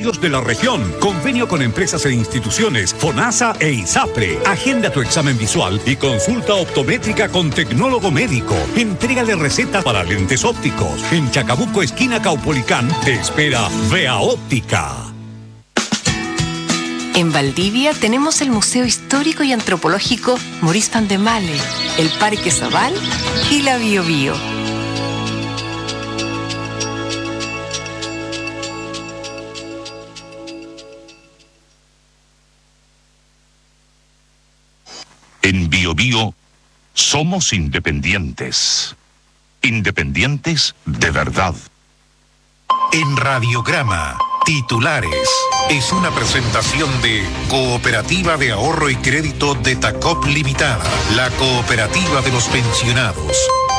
sanitarios de la región. Convenio con empresas e instituciones, FONASA e ISAPRE. Agenda tu examen visual y consulta optométrica con tecnólogo médico. Entrégale recetas para lentes ópticos. En Chacabuco, esquina Caupolicán, te espera Vea Óptica. En Valdivia tenemos el Museo Histórico y Antropológico Maurice van der Male, el Parque Zabal y la Biobío. En Biobío somos independientes. Independientes de verdad. En Radiograma, titulares. Es una presentación de Cooperativa de Ahorro y Crédito de Tacop Limitada, la cooperativa de los pensionados.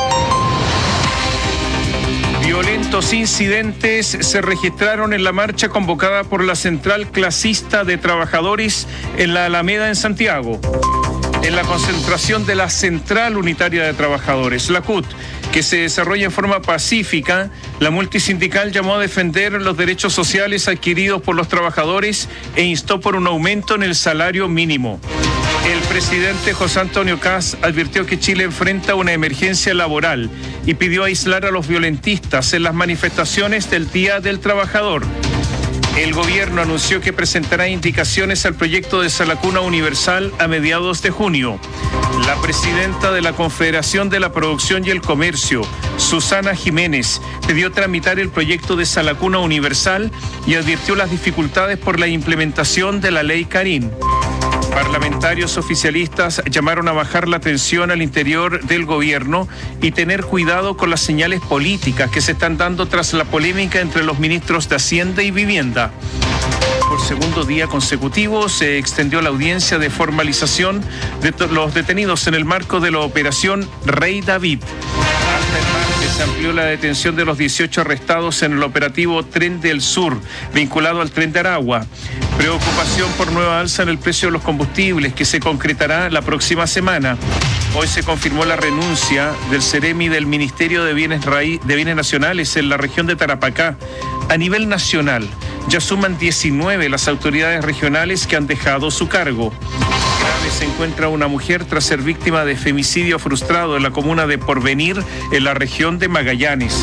Violentos incidentes se registraron en la marcha convocada por la Central Clasista de Trabajadores en la Alameda en Santiago. En la concentración de la Central Unitaria de Trabajadores, la CUT, que se desarrolla en forma pacífica, la multisindical llamó a defender los derechos sociales adquiridos por los trabajadores e instó por un aumento en el salario mínimo. El presidente José Antonio Kast advirtió que Chile enfrenta una emergencia laboral y pidió aislar a los violentistas en las manifestaciones del Día del Trabajador. El gobierno anunció que presentará indicaciones al proyecto de Salacuna Universal a mediados de junio. La presidenta de la Confederación de la Producción y el Comercio, Susana Jiménez, pidió tramitar el proyecto de Salacuna Universal y advirtió las dificultades por la implementación de la ley Carín. Parlamentarios oficialistas llamaron a bajar la tensión al interior del gobierno y tener cuidado con las señales políticas que se están dando tras la polémica entre los ministros de Hacienda y Vivienda. Por segundo día consecutivo se extendió la audiencia de formalización de los detenidos en el marco de la operación Rey David. Hasta el martes se amplió la detención de los 18 arrestados en el operativo Tren del Sur, vinculado al Tren de Aragua. Preocupación por nueva alza en el precio de los combustibles que se concretará la próxima semana. Hoy se confirmó la renuncia del Ceremi del Ministerio de Bienes Nacionales en la región de Tarapacá. A nivel nacional, ya suman 19 las autoridades regionales que han dejado su cargo. Grave se encuentra una mujer tras ser víctima de femicidio frustrado en la comuna de Porvenir, en la región de Magallanes.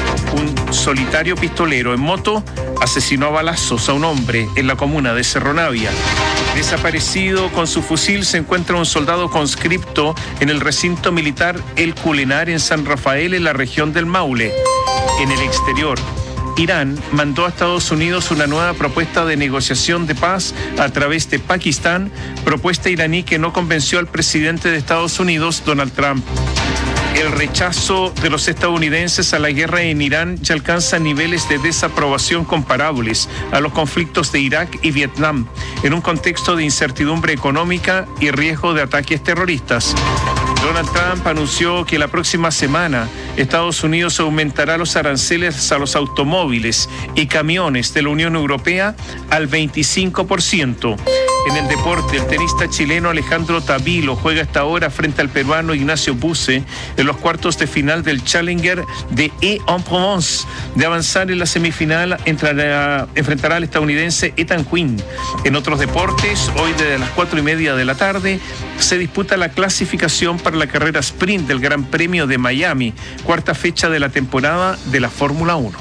Un solitario pistolero en moto asesinó a balazos a un hombre en la comuna de Cerro Navia. Desaparecido con su fusil se encuentra un soldado conscripto en el recinto militar El Culenar en San Rafael, en la región del Maule. En el exterior, Irán mandó a Estados Unidos una nueva propuesta de negociación de paz a través de Pakistán, propuesta iraní que no convenció al presidente de Estados Unidos, Donald Trump. El rechazo de los estadounidenses a la guerra en Irán ya alcanza niveles de desaprobación comparables a los conflictos de Irak y Vietnam, en un contexto de incertidumbre económica y riesgo de ataques terroristas. Donald Trump anunció que la próxima semana Estados Unidos aumentará los aranceles a los automóviles y camiones de la Unión Europea al 25%. En el deporte, el tenista chileno Alejandro Tavilo juega hasta ahora frente al peruano Ignacio Buse en los cuartos de final del Challenger de Aix-en-Provence. De avanzar en la semifinal, enfrentará al estadounidense Ethan Quinn. En otros deportes, hoy desde las 4:30 de la tarde se disputa la clasificación para la carrera sprint del Gran Premio de Miami, cuarta fecha de la temporada de la Fórmula 1.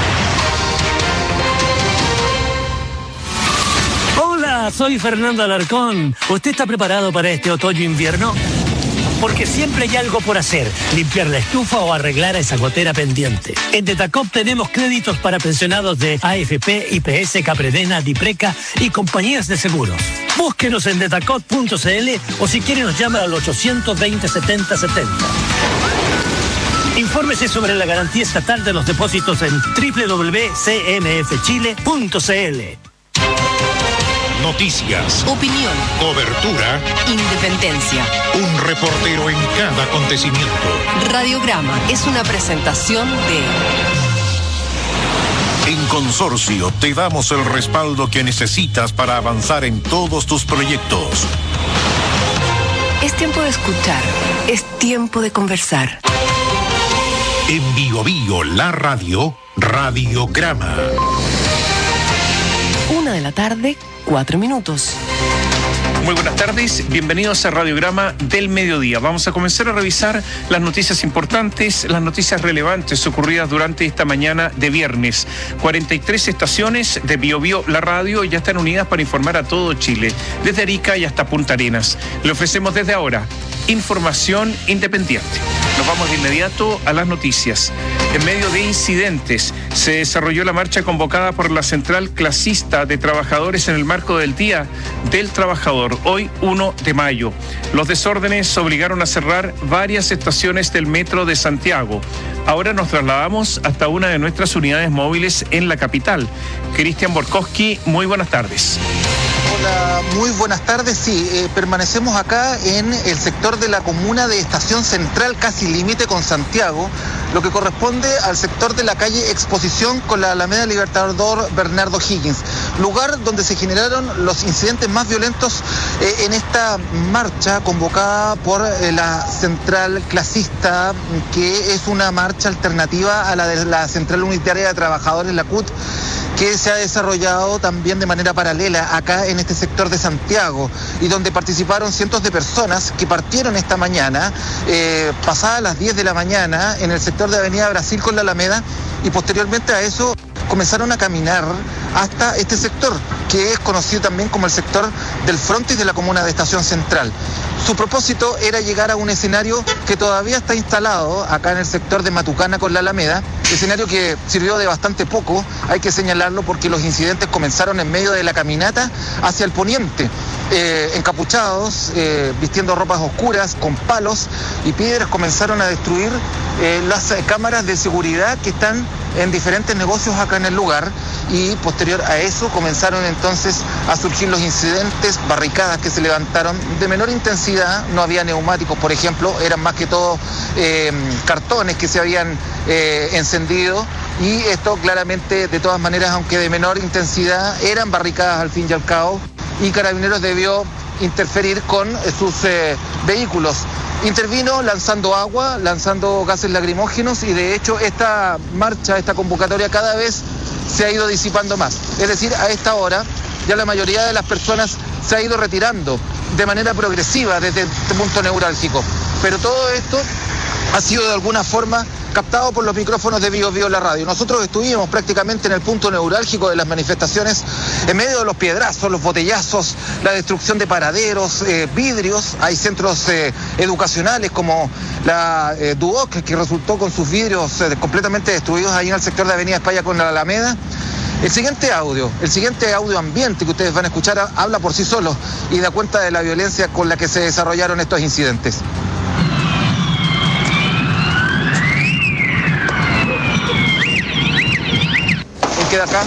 Hola, soy Fernando Alarcón. ¿Usted está preparado para este otoño-invierno? Porque siempre hay algo por hacer, limpiar la estufa o arreglar esa gotera pendiente. En Detacop tenemos créditos para pensionados de AFP, IPS, Capredena, Dipreca y compañías de seguros. Búsquenos en detacop.cl o si quiere nos llama al 820-7070. Infórmese sobre la garantía estatal de los depósitos en www.cmfchile.cl. Noticias, Opinión, cobertura, independencia. un reportero en cada acontecimiento. Radiograma es una presentación de... En Consorcio te damos el respaldo que necesitas para avanzar en todos tus proyectos. Es tiempo de escuchar, es tiempo de conversar. En Biobío, la radio, Radiograma. de la tarde, 4 minutos. Muy buenas tardes, bienvenidos a Radiograma del Mediodía. Vamos a comenzar a revisar las noticias importantes, las noticias relevantes ocurridas durante esta mañana de viernes. 43 estaciones de BioBio La Radio ya están unidas para informar a todo Chile, desde Arica y hasta Punta Arenas. Le ofrecemos desde ahora información independiente. Nos vamos de inmediato a las noticias. En medio de incidentes, se desarrolló la marcha convocada por la Central Clasista de Trabajadores en el marco del Día del Trabajador, hoy 1 de mayo. Los desórdenes obligaron a cerrar varias estaciones del metro de Santiago. Ahora nos trasladamos hasta una de nuestras unidades móviles en la capital. Cristian Borkowski, muy buenas tardes. Hola, muy buenas tardes. Sí, permanecemos acá en el sector de la comuna de Estación Central, casi límite con Santiago, lo que corresponde al sector de la calle Exposición con la Alameda Libertador Bernardo Higgins, lugar donde se generaron los incidentes más violentos en esta marcha convocada por la Central Clasista, que es una marcha alternativa a la de la Central Unitaria de Trabajadores, la CUT, que se ha desarrollado también de manera paralela acá en este sector de Santiago y donde participaron cientos de personas que partieron esta mañana, pasadas las 10 de la mañana, en el sector de Avenida Brasil con la Alameda, y posteriormente a eso comenzaron a caminar hasta este sector, que es conocido también como el sector del frontis de la comuna de Estación Central. Su propósito era llegar a un escenario que todavía está instalado acá en el sector de Matucana con la Alameda, escenario que sirvió de bastante poco, hay que señalarlo, porque los incidentes comenzaron en medio de la caminata hacia el poniente, encapuchados, vistiendo ropas oscuras, con palos y piedras, comenzaron a destruir las cámaras de seguridad que están en diferentes negocios acá en el lugar, y posterior a eso comenzaron entonces a surgir los incidentes, barricadas que se levantaron de menor intensidad, no había neumáticos, por ejemplo, eran más que todo cartones que se habían encendido, y esto claramente, de todas maneras, aunque de menor intensidad, eran barricadas al fin y al cabo, y Carabineros debió interferir con sus vehículos. Intervino lanzando agua, lanzando gases lacrimógenos, y de hecho esta marcha, esta convocatoria cada vez se ha ido disipando más. Es decir, a esta hora ya la mayoría de las personas se ha ido retirando de manera progresiva desde este punto neurálgico. Pero todo esto ha sido de alguna forma captado por los micrófonos de BioBio La Radio. Nosotros estuvimos prácticamente en el punto neurálgico de las manifestaciones, en medio de los piedrazos, los botellazos, la destrucción de paraderos, vidrios. Hay centros educacionales como la Duoc, que resultó con sus vidrios completamente destruidos ahí en el sector de Avenida España con la Alameda. El siguiente audio ambiente que ustedes van a escuchar habla por sí solo y da cuenta de la violencia con la que se desarrollaron estos incidentes. Queda acá.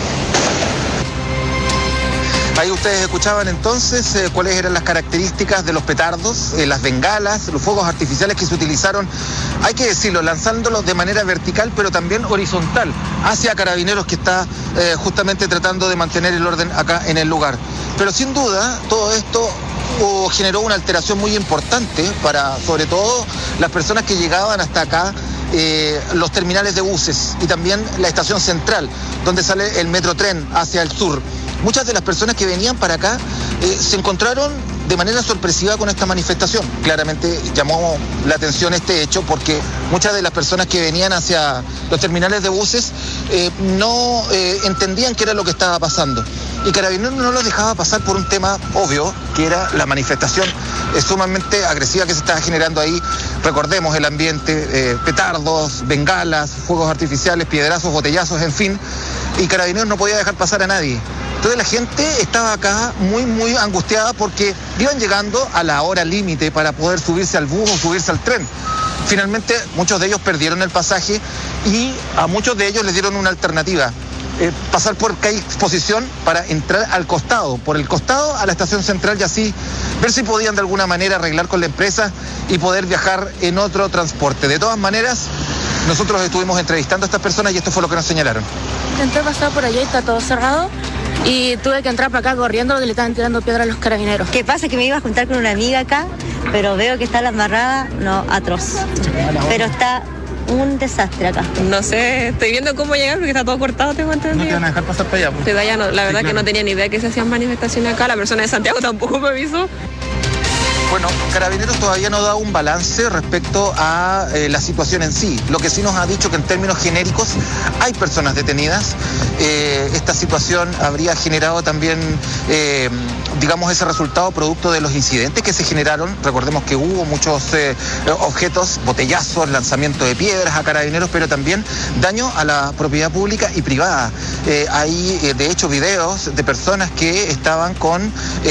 Ahí ustedes escuchaban entonces cuáles eran las características de los petardos, las bengalas, los fuegos artificiales que se utilizaron, hay que decirlo, lanzándolos de manera vertical pero también horizontal hacia Carabineros, que está justamente tratando de mantener el orden acá en el lugar. Pero sin duda todo esto generó una alteración muy importante para, sobre todo, las personas que llegaban hasta acá, los terminales de buses y también la estación central, donde sale el metrotren hacia el sur. Muchas de las personas que venían para acá se encontraron de manera sorpresiva con esta manifestación. Claramente llamó la atención este hecho porque muchas de las personas que venían hacia los terminales de buses no entendían qué era lo que estaba pasando. Y Carabineros no los dejaba pasar por un tema obvio, que era la manifestación sumamente agresiva que se estaba generando ahí. Recordemos el ambiente, petardos, bengalas, fuegos artificiales, piedrazos, botellazos, en fin. Y Carabineros no podía dejar pasar a nadie. Entonces la gente estaba acá muy angustiada porque iban llegando a la hora límite para poder subirse al bus o subirse al tren. Finalmente muchos de ellos perdieron el pasaje y a muchos de ellos les dieron una alternativa. Pasar por calle Exposición para entrar al costado, por el costado a la estación central, y así ver si podían de alguna manera arreglar con la empresa y poder viajar en otro transporte. De todas maneras, nosotros estuvimos entrevistando a estas personas y esto fue lo que nos señalaron. Intenté pasar por allá y está todo cerrado y tuve que entrar para acá corriendo porque le estaban tirando piedra a los Carabineros. ¿Qué pasa? Que me iba a juntar con una amiga acá, pero veo que está la embarrada, no, atroz. Pero está un desastre acá. No sé, estoy viendo cómo llegar porque está todo cortado, tengo entendido. No te van a dejar pasar para allá. Pues. La verdad que no tenía ni idea que se hacían manifestaciones acá. La persona de Santiago tampoco me avisó. Bueno, Carabineros todavía no da un balance respecto a la situación en sí. Lo que sí nos ha dicho que en términos genéricos hay personas detenidas. Esta situación habría generado también, digamos, ese resultado producto de los incidentes que se generaron. Recordemos que hubo muchos objetos, botellazos, lanzamiento de piedras a Carabineros, pero también daño a la propiedad pública y privada. Hay, de hecho, videos de personas que estaban con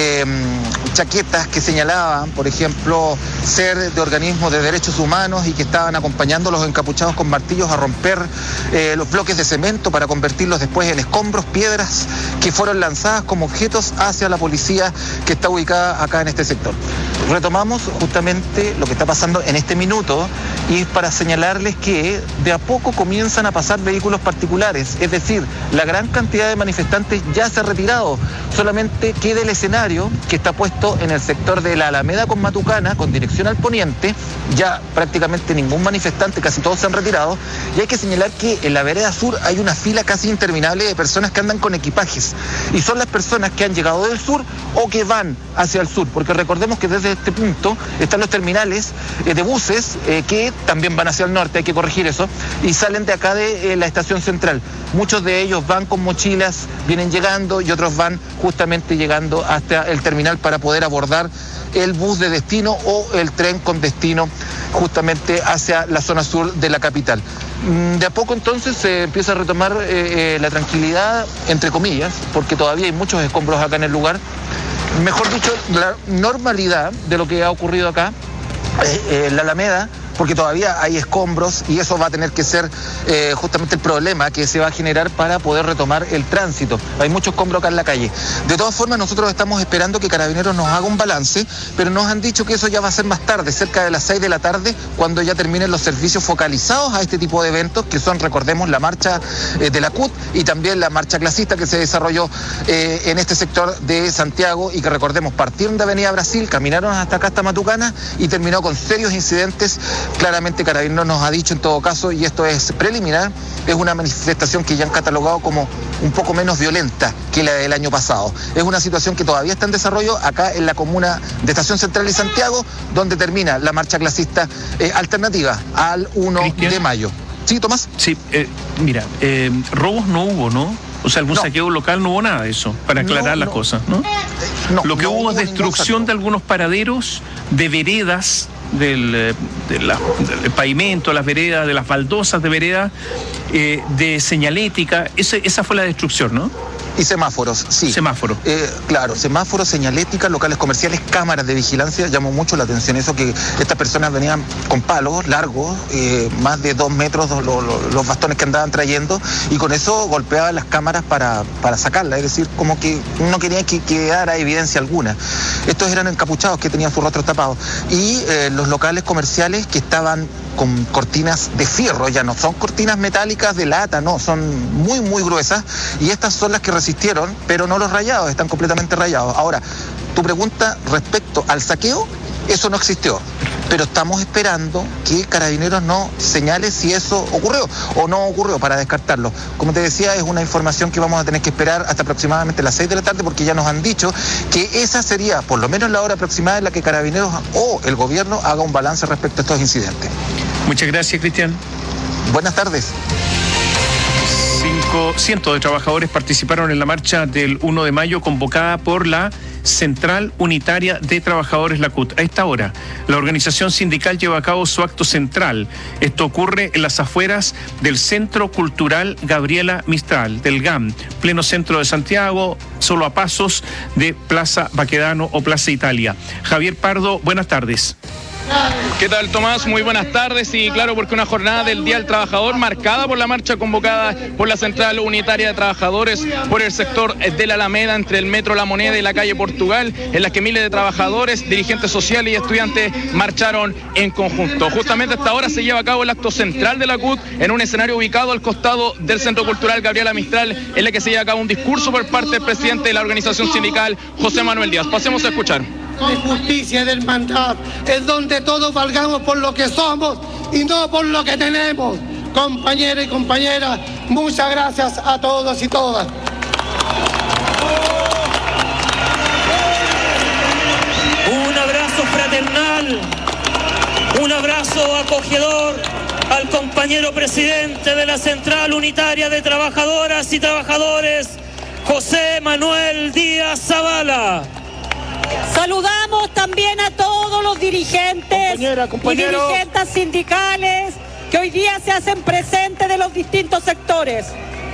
chaquetas que señalaban, por ejemplo, ser de organismos de derechos humanos y que estaban acompañando a los encapuchados con martillos a romper los bloques de cemento para convertirlos después en escombros, piedras que fueron lanzadas como objetos hacia la policía que está ubicada acá en este sector. Retomamos justamente lo que está pasando en este minuto y es para señalarles que de a poco comienzan a pasar vehículos particulares, es decir, la gran cantidad de manifestantes ya se ha retirado, solamente queda el escenario que está puesto en el sector de la Alameda con Matucana, con dirección al poniente, ya prácticamente ningún manifestante, casi todos se han retirado, y hay que señalar que en la vereda sur hay una fila casi interminable de personas que andan con equipajes, y son las personas que han llegado del sur o que van hacia el sur, porque recordemos que desde este punto están los terminales de buses que también van hacia el norte, hay que corregir eso, y salen de acá de la estación central. Muchos de ellos van con mochilas, vienen llegando y otros van justamente llegando hasta el terminal para poder abordar el bus de destino o el tren con destino justamente hacia la zona sur de la capital. De a poco entonces se empieza a retomar la tranquilidad, entre comillas, porque todavía hay muchos escombros acá en el lugar. Mejor dicho, la normalidad de lo que ha ocurrido acá en la Alameda, porque todavía hay escombros y eso va a tener que ser justamente el problema que se va a generar para poder retomar el tránsito. Hay mucho escombro acá en la calle. De todas formas, nosotros estamos esperando que Carabineros nos haga un balance, pero nos han dicho que eso ya va a ser más tarde, cerca de las 6 de la tarde, cuando ya terminen los servicios focalizados a este tipo de eventos, que son, recordemos, la marcha de la CUT y también la marcha clasista que se desarrolló en este sector de Santiago y que, recordemos, partieron de Avenida Brasil, caminaron hasta acá, hasta Matucana, y terminó con serios incidentes. Claramente Carabineros nos ha dicho en todo caso, y esto es preliminar, es una manifestación que ya han catalogado como un poco menos violenta que la del año pasado. Es una situación que todavía está en desarrollo acá en la comuna de Estación Central y Santiago, donde termina la marcha clasista alternativa al 1 Cristian. De mayo. ¿Sí, Tomás? Sí, mira, robos no hubo, ¿no? O sea, algún saqueo local no hubo nada de eso, para aclarar las cosas, ¿no? Lo que hubo es destrucción de algunos paraderos de veredas, del pavimento, las veredas, de las baldosas de veredas, de señalética. Esa fue la destrucción, ¿no? Y semáforos, sí. Semáforos. Claro, semáforos, señalética, locales comerciales, cámaras de vigilancia. Llamó mucho la atención eso, que estas personas venían con palos largos, más de 2 metros los bastones que andaban trayendo, y con eso golpeaban las cámaras para sacarlas, es decir, como que no querían que quedara evidencia alguna. Estos eran encapuchados que tenían sus rostros tapados. Y los locales comerciales que estaban con cortinas de fierro, ya no son cortinas metálicas de lata, no, son muy, muy gruesas, y estas son las que resistieron, pero no los rayados, están completamente rayados. Ahora, tu pregunta respecto al saqueo, eso no existió, pero estamos esperando que Carabineros nos señale si eso ocurrió o no ocurrió para descartarlo. Como te decía, es una información que vamos a tener que esperar hasta aproximadamente las 6 de la tarde, porque ya nos han dicho que esa sería por lo menos la hora aproximada en la que Carabineros o el gobierno haga un balance respecto a estos incidentes. Muchas gracias, Cristian. Buenas tardes. 500 de trabajadores participaron en la marcha del 1 de mayo convocada por la Central Unitaria de Trabajadores, la CUT. A esta hora, la organización sindical lleva a cabo su acto central. Esto ocurre en las afueras del Centro Cultural Gabriela Mistral, del GAM, pleno centro de Santiago, solo a pasos de Plaza Baquedano o Plaza Italia. Javier Pardo, buenas tardes. ¿Qué tal, Tomás? Muy buenas tardes. Y claro, porque una jornada del Día del Trabajador marcada por la marcha convocada por la Central Unitaria de Trabajadores por el sector de la Alameda entre el Metro La Moneda y la calle Portugal, en la que miles de trabajadores, dirigentes sociales y estudiantes marcharon en conjunto. Justamente hasta ahora se lleva a cabo el acto central de la CUT en un escenario ubicado al costado del Centro Cultural Gabriela Mistral, en el que se lleva a cabo un discurso por parte del presidente de la organización sindical, José Manuel Díaz. Pasemos a escuchar. de justicia y de hermandad, en donde todos valgamos por lo que somos y no por lo que tenemos. Compañeros y compañeras, muchas gracias a todos y todas. Un abrazo fraternal, un abrazo acogedor al compañero presidente de la Central Unitaria de Trabajadoras y Trabajadores, José Manuel Díaz Zavala. Saludamos también a todos los dirigentes y dirigentes sindicales que hoy día se hacen presentes de los distintos sectores.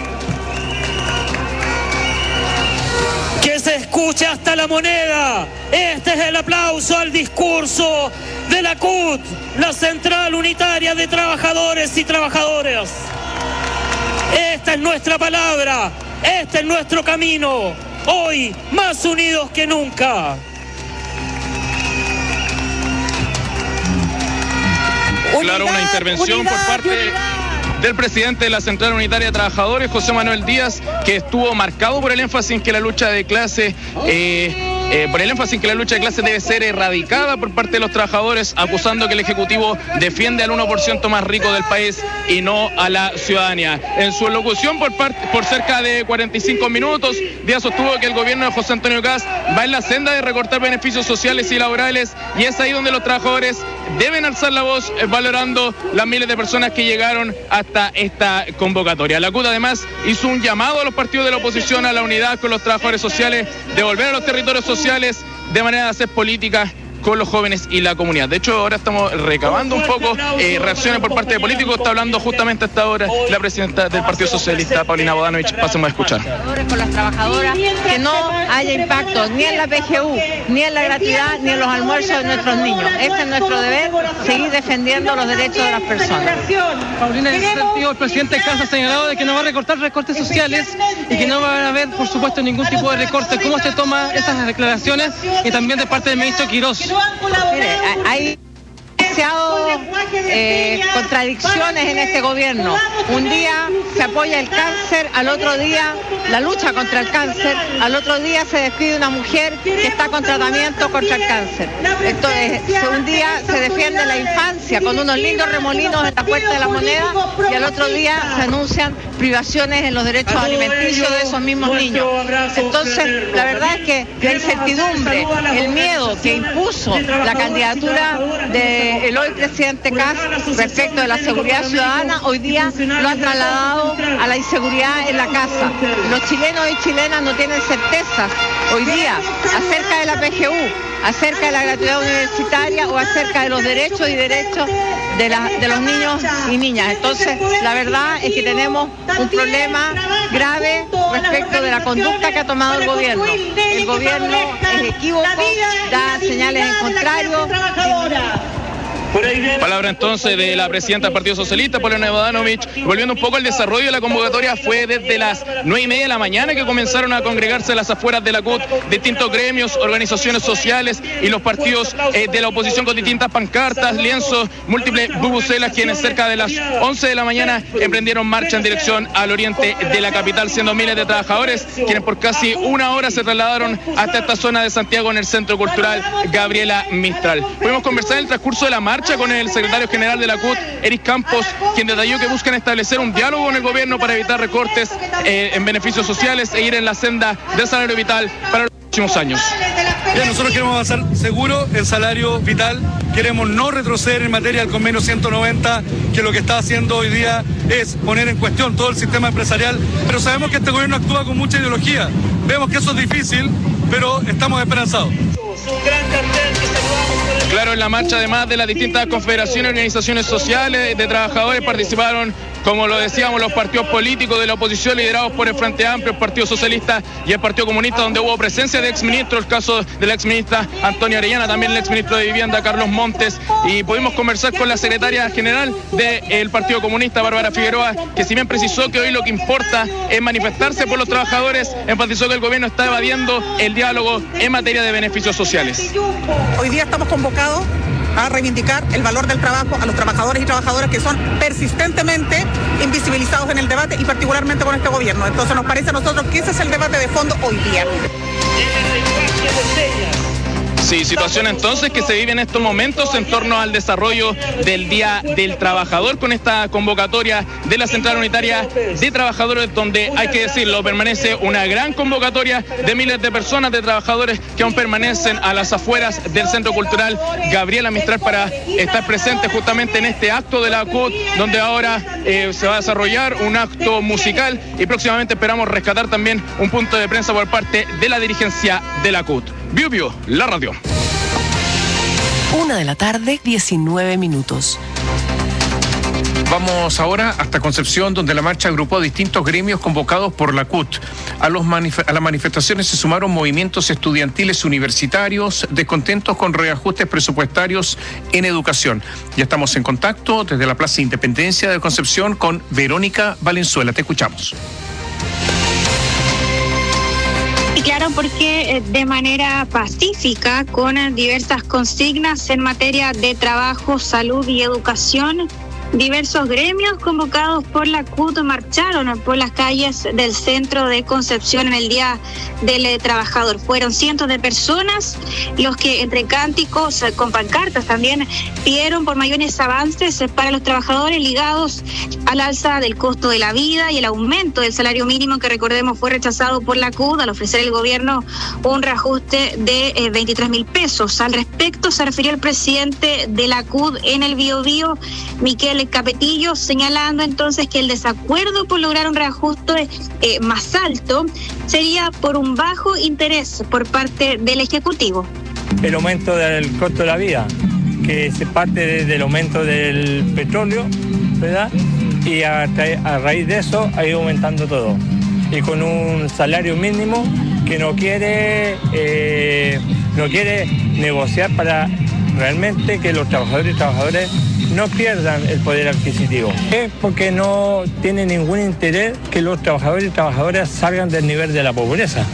Que se escuche hasta La Moneda. Este es el aplauso al discurso de la CUT, la Central Unitaria de Trabajadores y Trabajadoras. Esta es nuestra palabra, este es nuestro camino, hoy más unidos que nunca. Claro, una intervención por parte del presidente de la Central Unitaria de Trabajadores, José Manuel Díaz, que estuvo marcado por el énfasis en que la lucha de clase debe ser erradicada por parte de los trabajadores, acusando que el Ejecutivo defiende al 1% más rico del país y no a la ciudadanía. En su locución por cerca de 45 minutos, Díaz sostuvo que el gobierno de José Antonio Kast va en la senda de recortar beneficios sociales y laborales, y es ahí donde los trabajadores deben alzar la voz valorando las miles de personas que llegaron hasta esta convocatoria. La CUT además hizo un llamado a los partidos de la oposición a la unidad con los trabajadores sociales, de volver a los territorios sociales de manera de hacer política con los jóvenes y la comunidad. De hecho, ahora estamos recabando un poco reacciones por parte de políticos. Está hablando justamente a esta hora la presidenta del Partido Socialista, Paulina Bodanovich. Pasemos a escuchar. Con las trabajadoras, que no haya impacto ni en la PGU, ni en la gratuidad, ni en los almuerzos de nuestros niños. Ese es nuestro deber, seguir defendiendo los derechos de las personas. Paulina, en ese sentido, el presidente Kast ha señalado de que no va a recortar recortes sociales y que no va a haber, por supuesto, ningún tipo de recorte. ¿Cómo se toma esas declaraciones? Y también de parte del ministro Quirós. Mire, hay demasiadas contradicciones en este gobierno. Un día se apoya el cáncer, al otro día la lucha contra el cáncer, al otro día se despide una mujer que está con tratamiento contra el cáncer. Entonces, un día se defiende la infancia con unos lindos remolinos en la Puerta de la Moneda y al otro día se anuncian privaciones en los derechos alimenticios de esos mismos niños. Entonces, la verdad es que la incertidumbre, el miedo que impuso la candidatura del hoy presidente Kast respecto de la seguridad ciudadana, hoy día lo han trasladado a la inseguridad en la casa. Los chilenos y chilenas no tienen certezas hoy día acerca de la PGU, acerca de la gratuidad universitaria o acerca de los derechos y derechos de los niños y niñas. Entonces, la verdad es que tenemos un problema grave respecto de la conducta que ha tomado el gobierno. El gobierno es equívoco, da señales en contrario. Palabra entonces de la presidenta del Partido Socialista, Paulina Bodanovich. Volviendo un poco al desarrollo de la convocatoria, fue desde las 9:30 de la mañana que comenzaron a congregarse a las afueras de la CUT distintos gremios, organizaciones sociales y los partidos de la oposición con distintas pancartas, lienzos, múltiples bubucelas, quienes cerca de las 11 de la mañana emprendieron marcha en dirección al oriente de la capital, siendo miles de trabajadores quienes por casi una hora se trasladaron hasta esta zona de Santiago en el Centro Cultural Gabriela Mistral. Pudimos conversar en el transcurso de la marcha con el secretario general de la CUT, Eric Campos, quien detalló que buscan establecer un diálogo con el gobierno para evitar recortes en beneficios sociales e ir en la senda del salario vital para los próximos años. Ya, nosotros queremos avanzar seguro el salario vital, queremos no retroceder en materia del convenio 190, que lo que está haciendo hoy día es poner en cuestión todo el sistema empresarial, pero sabemos que este gobierno actúa con mucha ideología, vemos que eso es difícil, pero estamos esperanzados. Claro, en la marcha, además de las distintas confederaciones y organizaciones sociales de trabajadores, participaron, como lo decíamos, los partidos políticos de la oposición liderados por el Frente Amplio, el Partido Socialista y el Partido Comunista, donde hubo presencia de exministros, el caso de la exministra Antonia Orellana, también el exministro de Vivienda, Carlos Montes, y pudimos conversar con la secretaria general del Partido Comunista, Bárbara Figueroa, que si bien precisó que hoy lo que importa es manifestarse por los trabajadores, enfatizó que el gobierno está evadiendo el diálogo en materia de beneficios sociales. Hoy día estamos convocados a reivindicar el valor del trabajo a los trabajadores y trabajadoras que son persistentemente invisibilizados en el debate y particularmente con este gobierno. Entonces nos parece a nosotros que ese es el debate de fondo hoy día. Sí, situación entonces que se vive en estos momentos en torno al desarrollo del Día del Trabajador con esta convocatoria de la Central Unitaria de Trabajadores, donde, hay que decirlo, permanece una gran convocatoria de miles de personas, de trabajadores que aún permanecen a las afueras del Centro Cultural Gabriela Mistral para estar presentes justamente en este acto de la CUT, donde ahora se va a desarrollar un acto musical y próximamente esperamos rescatar también un punto de prensa por parte de la dirigencia de la CUT. Biu Biu, la radio. 1:19 p.m. Vamos ahora hasta Concepción, donde la marcha agrupó a distintos gremios convocados por la CUT. A las manifestaciones se sumaron movimientos estudiantiles universitarios descontentos con reajustes presupuestarios en educación. Ya estamos en contacto desde la Plaza Independencia de Concepción con Verónica Valenzuela. Te escuchamos. Y claro, porque de manera pacífica, con diversas consignas en materia de trabajo, salud y educación, diversos gremios convocados por la CUT marcharon por las calles del centro de Concepción en el Día del Trabajador. Fueron cientos de personas los que, entre cánticos, con pancartas también, pidieron por mayores avances para los trabajadores ligados al alza del costo de la vida y el aumento del salario mínimo, que recordemos fue rechazado por la CUT al ofrecer el gobierno un reajuste de 23.000 pesos. Al respecto se refirió el presidente de la CUT en el Biobío, Miquel Capetillo, señalando entonces que el desacuerdo por lograr un reajuste más alto sería por un bajo interés por parte del Ejecutivo. El aumento del costo de la vida, que se parte del aumento del petróleo, ¿verdad? Y a raíz de eso ha ido aumentando todo. Y con un salario mínimo que no quiere negociar para realmente que los trabajadores y trabajadoras no pierdan el poder adquisitivo. Es porque no tiene ningún interés que los trabajadores y trabajadoras salgan del nivel de la pobreza.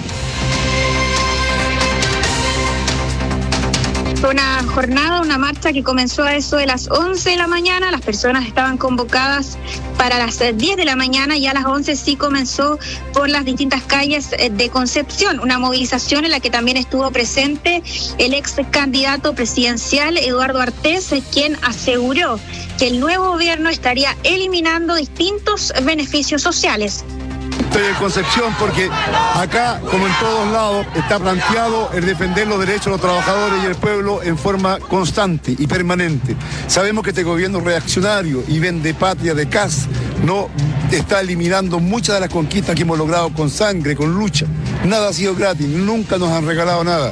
Fue una jornada, una marcha que comenzó a eso de las 11 de la mañana. Las personas estaban convocadas para las 10 de la mañana y a las 11 sí comenzó por las distintas calles de Concepción. Una movilización en la que también estuvo presente el ex candidato presidencial Eduardo Artés, quien aseguró que el nuevo gobierno estaría eliminando distintos beneficios sociales. Estoy en Concepción porque acá, como en todos lados, está planteado el defender los derechos de los trabajadores y el pueblo en forma constante y permanente. Sabemos que este gobierno reaccionario y vende patria de CAS no está eliminando muchas de las conquistas que hemos logrado con sangre, con lucha. Nada ha sido gratis, nunca nos han regalado nada.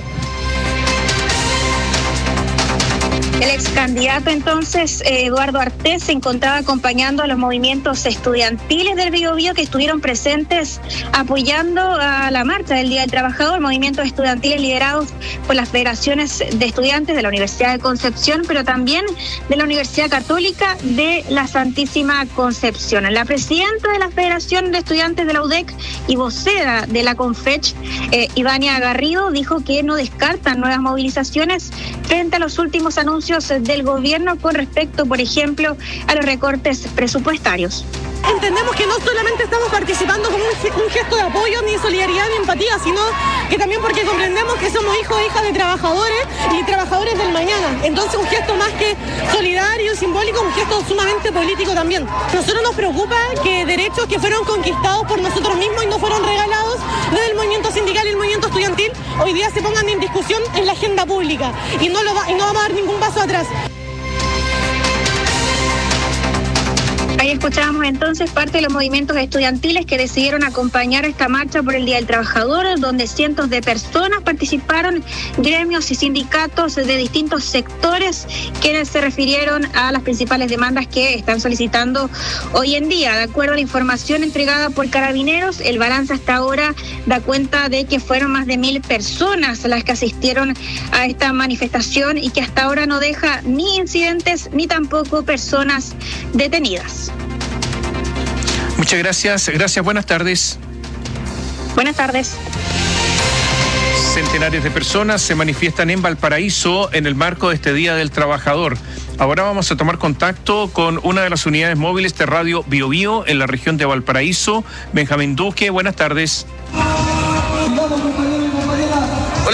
El ex candidato entonces, Eduardo Artés, se encontraba acompañando a los movimientos estudiantiles del Biobío que estuvieron presentes apoyando a la marcha del Día del Trabajador, movimientos estudiantiles liderados por las federaciones de estudiantes de la Universidad de Concepción, pero también de la Universidad Católica de la Santísima Concepción. La presidenta de la Federación de Estudiantes de la UDEC y vocera de la CONFECH, Ivania Garrido, dijo que no descartan nuevas movilizaciones frente a los últimos anuncios del gobierno con respecto, por ejemplo, a los recortes presupuestarios. Entendemos que no solamente estamos participando como un gesto de apoyo, ni solidaridad, ni empatía, sino que también porque comprendemos que somos hijos e hijas de trabajadores y trabajadores del mañana. Entonces un gesto más que solidario y simbólico, un gesto sumamente político también. A nosotros nos preocupa que derechos que fueron conquistados por nosotros mismos y no fueron regalados desde el movimiento sindical y el movimiento estudiantil, hoy día se pongan en discusión en la agenda pública y no vamos a dar ningún paso atrás. Ahí escuchábamos entonces parte de los movimientos estudiantiles que decidieron acompañar esta marcha por el Día del Trabajador, donde cientos de personas participaron, gremios y sindicatos de distintos sectores, quienes se refirieron a las principales demandas que están solicitando hoy en día. De acuerdo a la información entregada por Carabineros, el balance hasta ahora da cuenta de que fueron más de 1.000 personas las que asistieron a esta manifestación y que hasta ahora no deja ni incidentes ni tampoco personas detenidas. Muchas gracias. Gracias, buenas tardes. Buenas tardes. Centenares de personas se manifiestan en Valparaíso en el marco de este Día del Trabajador. Ahora vamos a tomar contacto con una de las unidades móviles de Radio Biobío en la región de Valparaíso. Benjamín Duque, buenas tardes. Hola,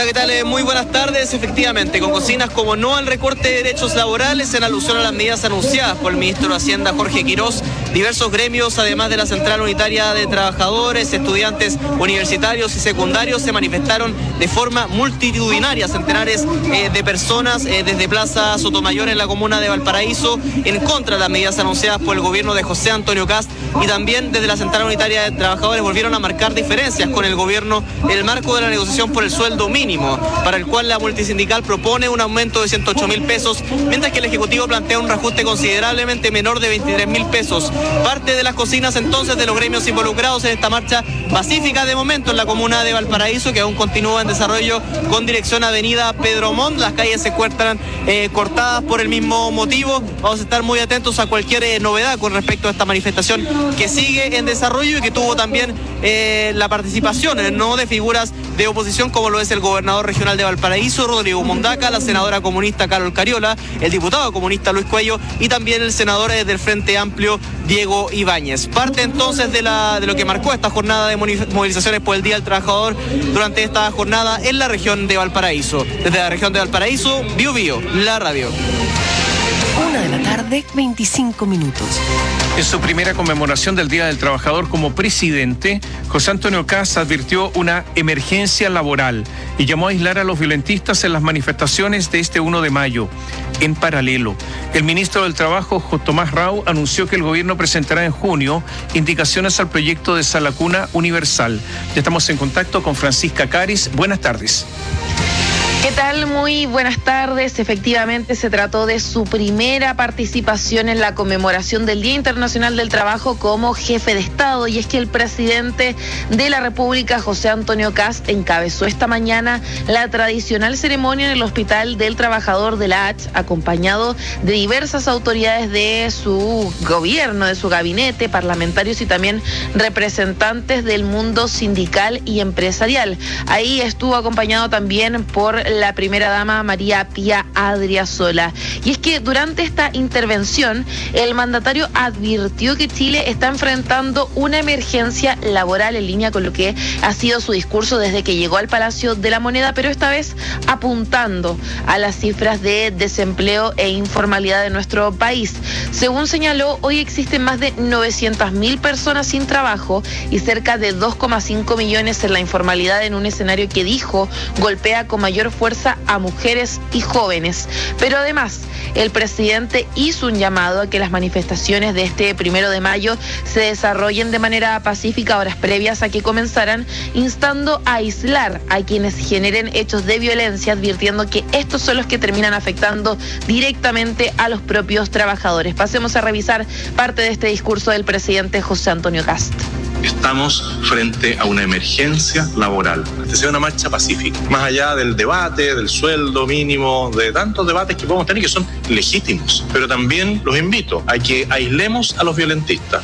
Hola, ¿qué tal? Muy buenas tardes. Efectivamente, con consignas como no al recorte de derechos laborales en alusión a las medidas anunciadas por el ministro de Hacienda, Jorge Quirós, diversos gremios, además de la Central Unitaria de Trabajadores, estudiantes universitarios y secundarios, se manifestaron de forma multitudinaria, centenares de personas desde Plaza Sotomayor en la comuna de Valparaíso, en contra de las medidas anunciadas por el gobierno de José Antonio Kast, y también desde la Central Unitaria de Trabajadores volvieron a marcar diferencias con el gobierno en el marco de la negociación por el sueldo mínimo, para el cual la multisindical propone un aumento de 108.000 pesos, mientras que el Ejecutivo plantea un reajuste considerablemente menor de 23.000 pesos. Parte de las consignas entonces de los gremios involucrados en esta marcha pacífica de momento en la comuna de Valparaíso, que aún continúa en desarrollo con dirección a Avenida Pedro Montt. Las calles se encuentran cortadas por el mismo motivo. Vamos a estar muy atentos a cualquier novedad con respecto a esta manifestación que sigue en desarrollo y que tuvo también la participación no de figuras de oposición como lo es el gobernador regional de Valparaíso, Rodrigo Mondaca, la senadora comunista Carol Cariola, el diputado comunista Luis Cuello y también el senador del Frente Amplio Diego Ibáñez. Parte entonces de lo que marcó esta jornada de movilizaciones por el Día del Trabajador durante esta jornada en la región de Valparaíso. Desde la región de Valparaíso, Bio Bio, la radio. 1:00 p.m, 25 minutos. En su primera conmemoración del Día del Trabajador como presidente, José Antonio Kast advirtió una emergencia laboral y llamó a aislar a los violentistas en las manifestaciones de este 1 de mayo. En paralelo, el ministro del Trabajo, Tomás Rau, anunció que el gobierno presentará en junio indicaciones al proyecto de Sala Cuna Universal. Ya estamos en contacto con Francisca Caris. Buenas tardes. ¿Qué tal? Muy buenas tardes. Efectivamente, se trató de su primera participación en la conmemoración del Día Internacional del Trabajo como jefe de Estado, y es que el presidente de la República, José Antonio Kast, encabezó esta mañana la tradicional ceremonia en el Hospital del Trabajador de la H, acompañado de diversas autoridades de su gobierno, de su gabinete, parlamentarios y también representantes del mundo sindical y empresarial. Ahí estuvo acompañado también por la primera dama María Pía Adriasola. Y es que durante esta intervención el mandatario advirtió que Chile está enfrentando una emergencia laboral en línea con lo que ha sido su discurso desde que llegó al Palacio de la Moneda, pero esta vez apuntando a las cifras de desempleo e informalidad de nuestro país. Según señaló, hoy existen más de 900.000 personas sin trabajo y cerca de 2,5 millones en la informalidad, en un escenario que dijo golpea con mayor fuerza a mujeres y jóvenes. Pero además, el presidente hizo un llamado a que las manifestaciones de este 1 de mayo se desarrollen de manera pacífica horas previas a que comenzaran, instando a aislar a quienes generen hechos de violencia, advirtiendo que estos son los que terminan afectando directamente a los propios trabajadores. Pasemos a revisar parte de este discurso del presidente José Antonio Kast. Estamos frente a una emergencia laboral. Esta sea una marcha pacífica, más allá del debate, del sueldo mínimo, de tantos debates que podemos tener que son legítimos. Pero también los invito a que aislemos a los violentistas.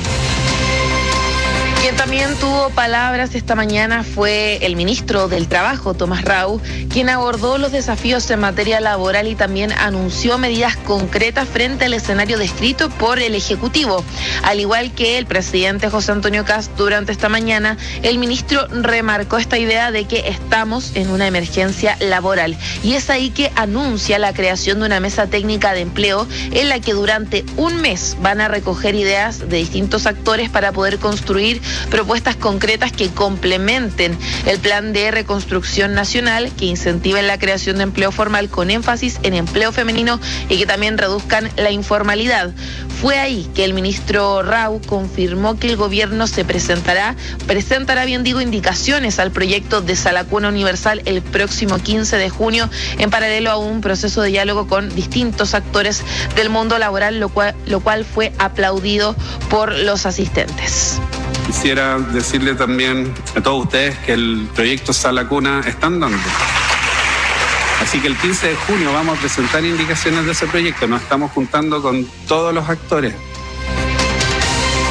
Quien también tuvo palabras esta mañana fue el ministro del Trabajo, Tomás Rau, quien abordó los desafíos en materia laboral y también anunció medidas concretas frente al escenario descrito por el Ejecutivo. Al igual que el presidente José Antonio Kast durante esta mañana, el ministro remarcó esta idea de que estamos en una emergencia laboral, y es ahí que anuncia la creación de una mesa técnica de empleo en la que durante un mes van a recoger ideas de distintos actores para poder construir propuestas concretas que complementen el plan de reconstrucción nacional, que incentiven la creación de empleo formal con énfasis en empleo femenino y que también reduzcan la informalidad. Fue ahí que el ministro Rau confirmó que el gobierno presentará indicaciones al proyecto de Sala Cuna Universal el próximo 15 de junio, en paralelo a un proceso de diálogo con distintos actores del mundo laboral, lo cual fue aplaudido por los asistentes. Quisiera decirle también a todos ustedes que el proyecto Sala Cuna está andando. Así que el 15 de junio vamos a presentar indicaciones de ese proyecto. Nos estamos juntando con todos los actores. Es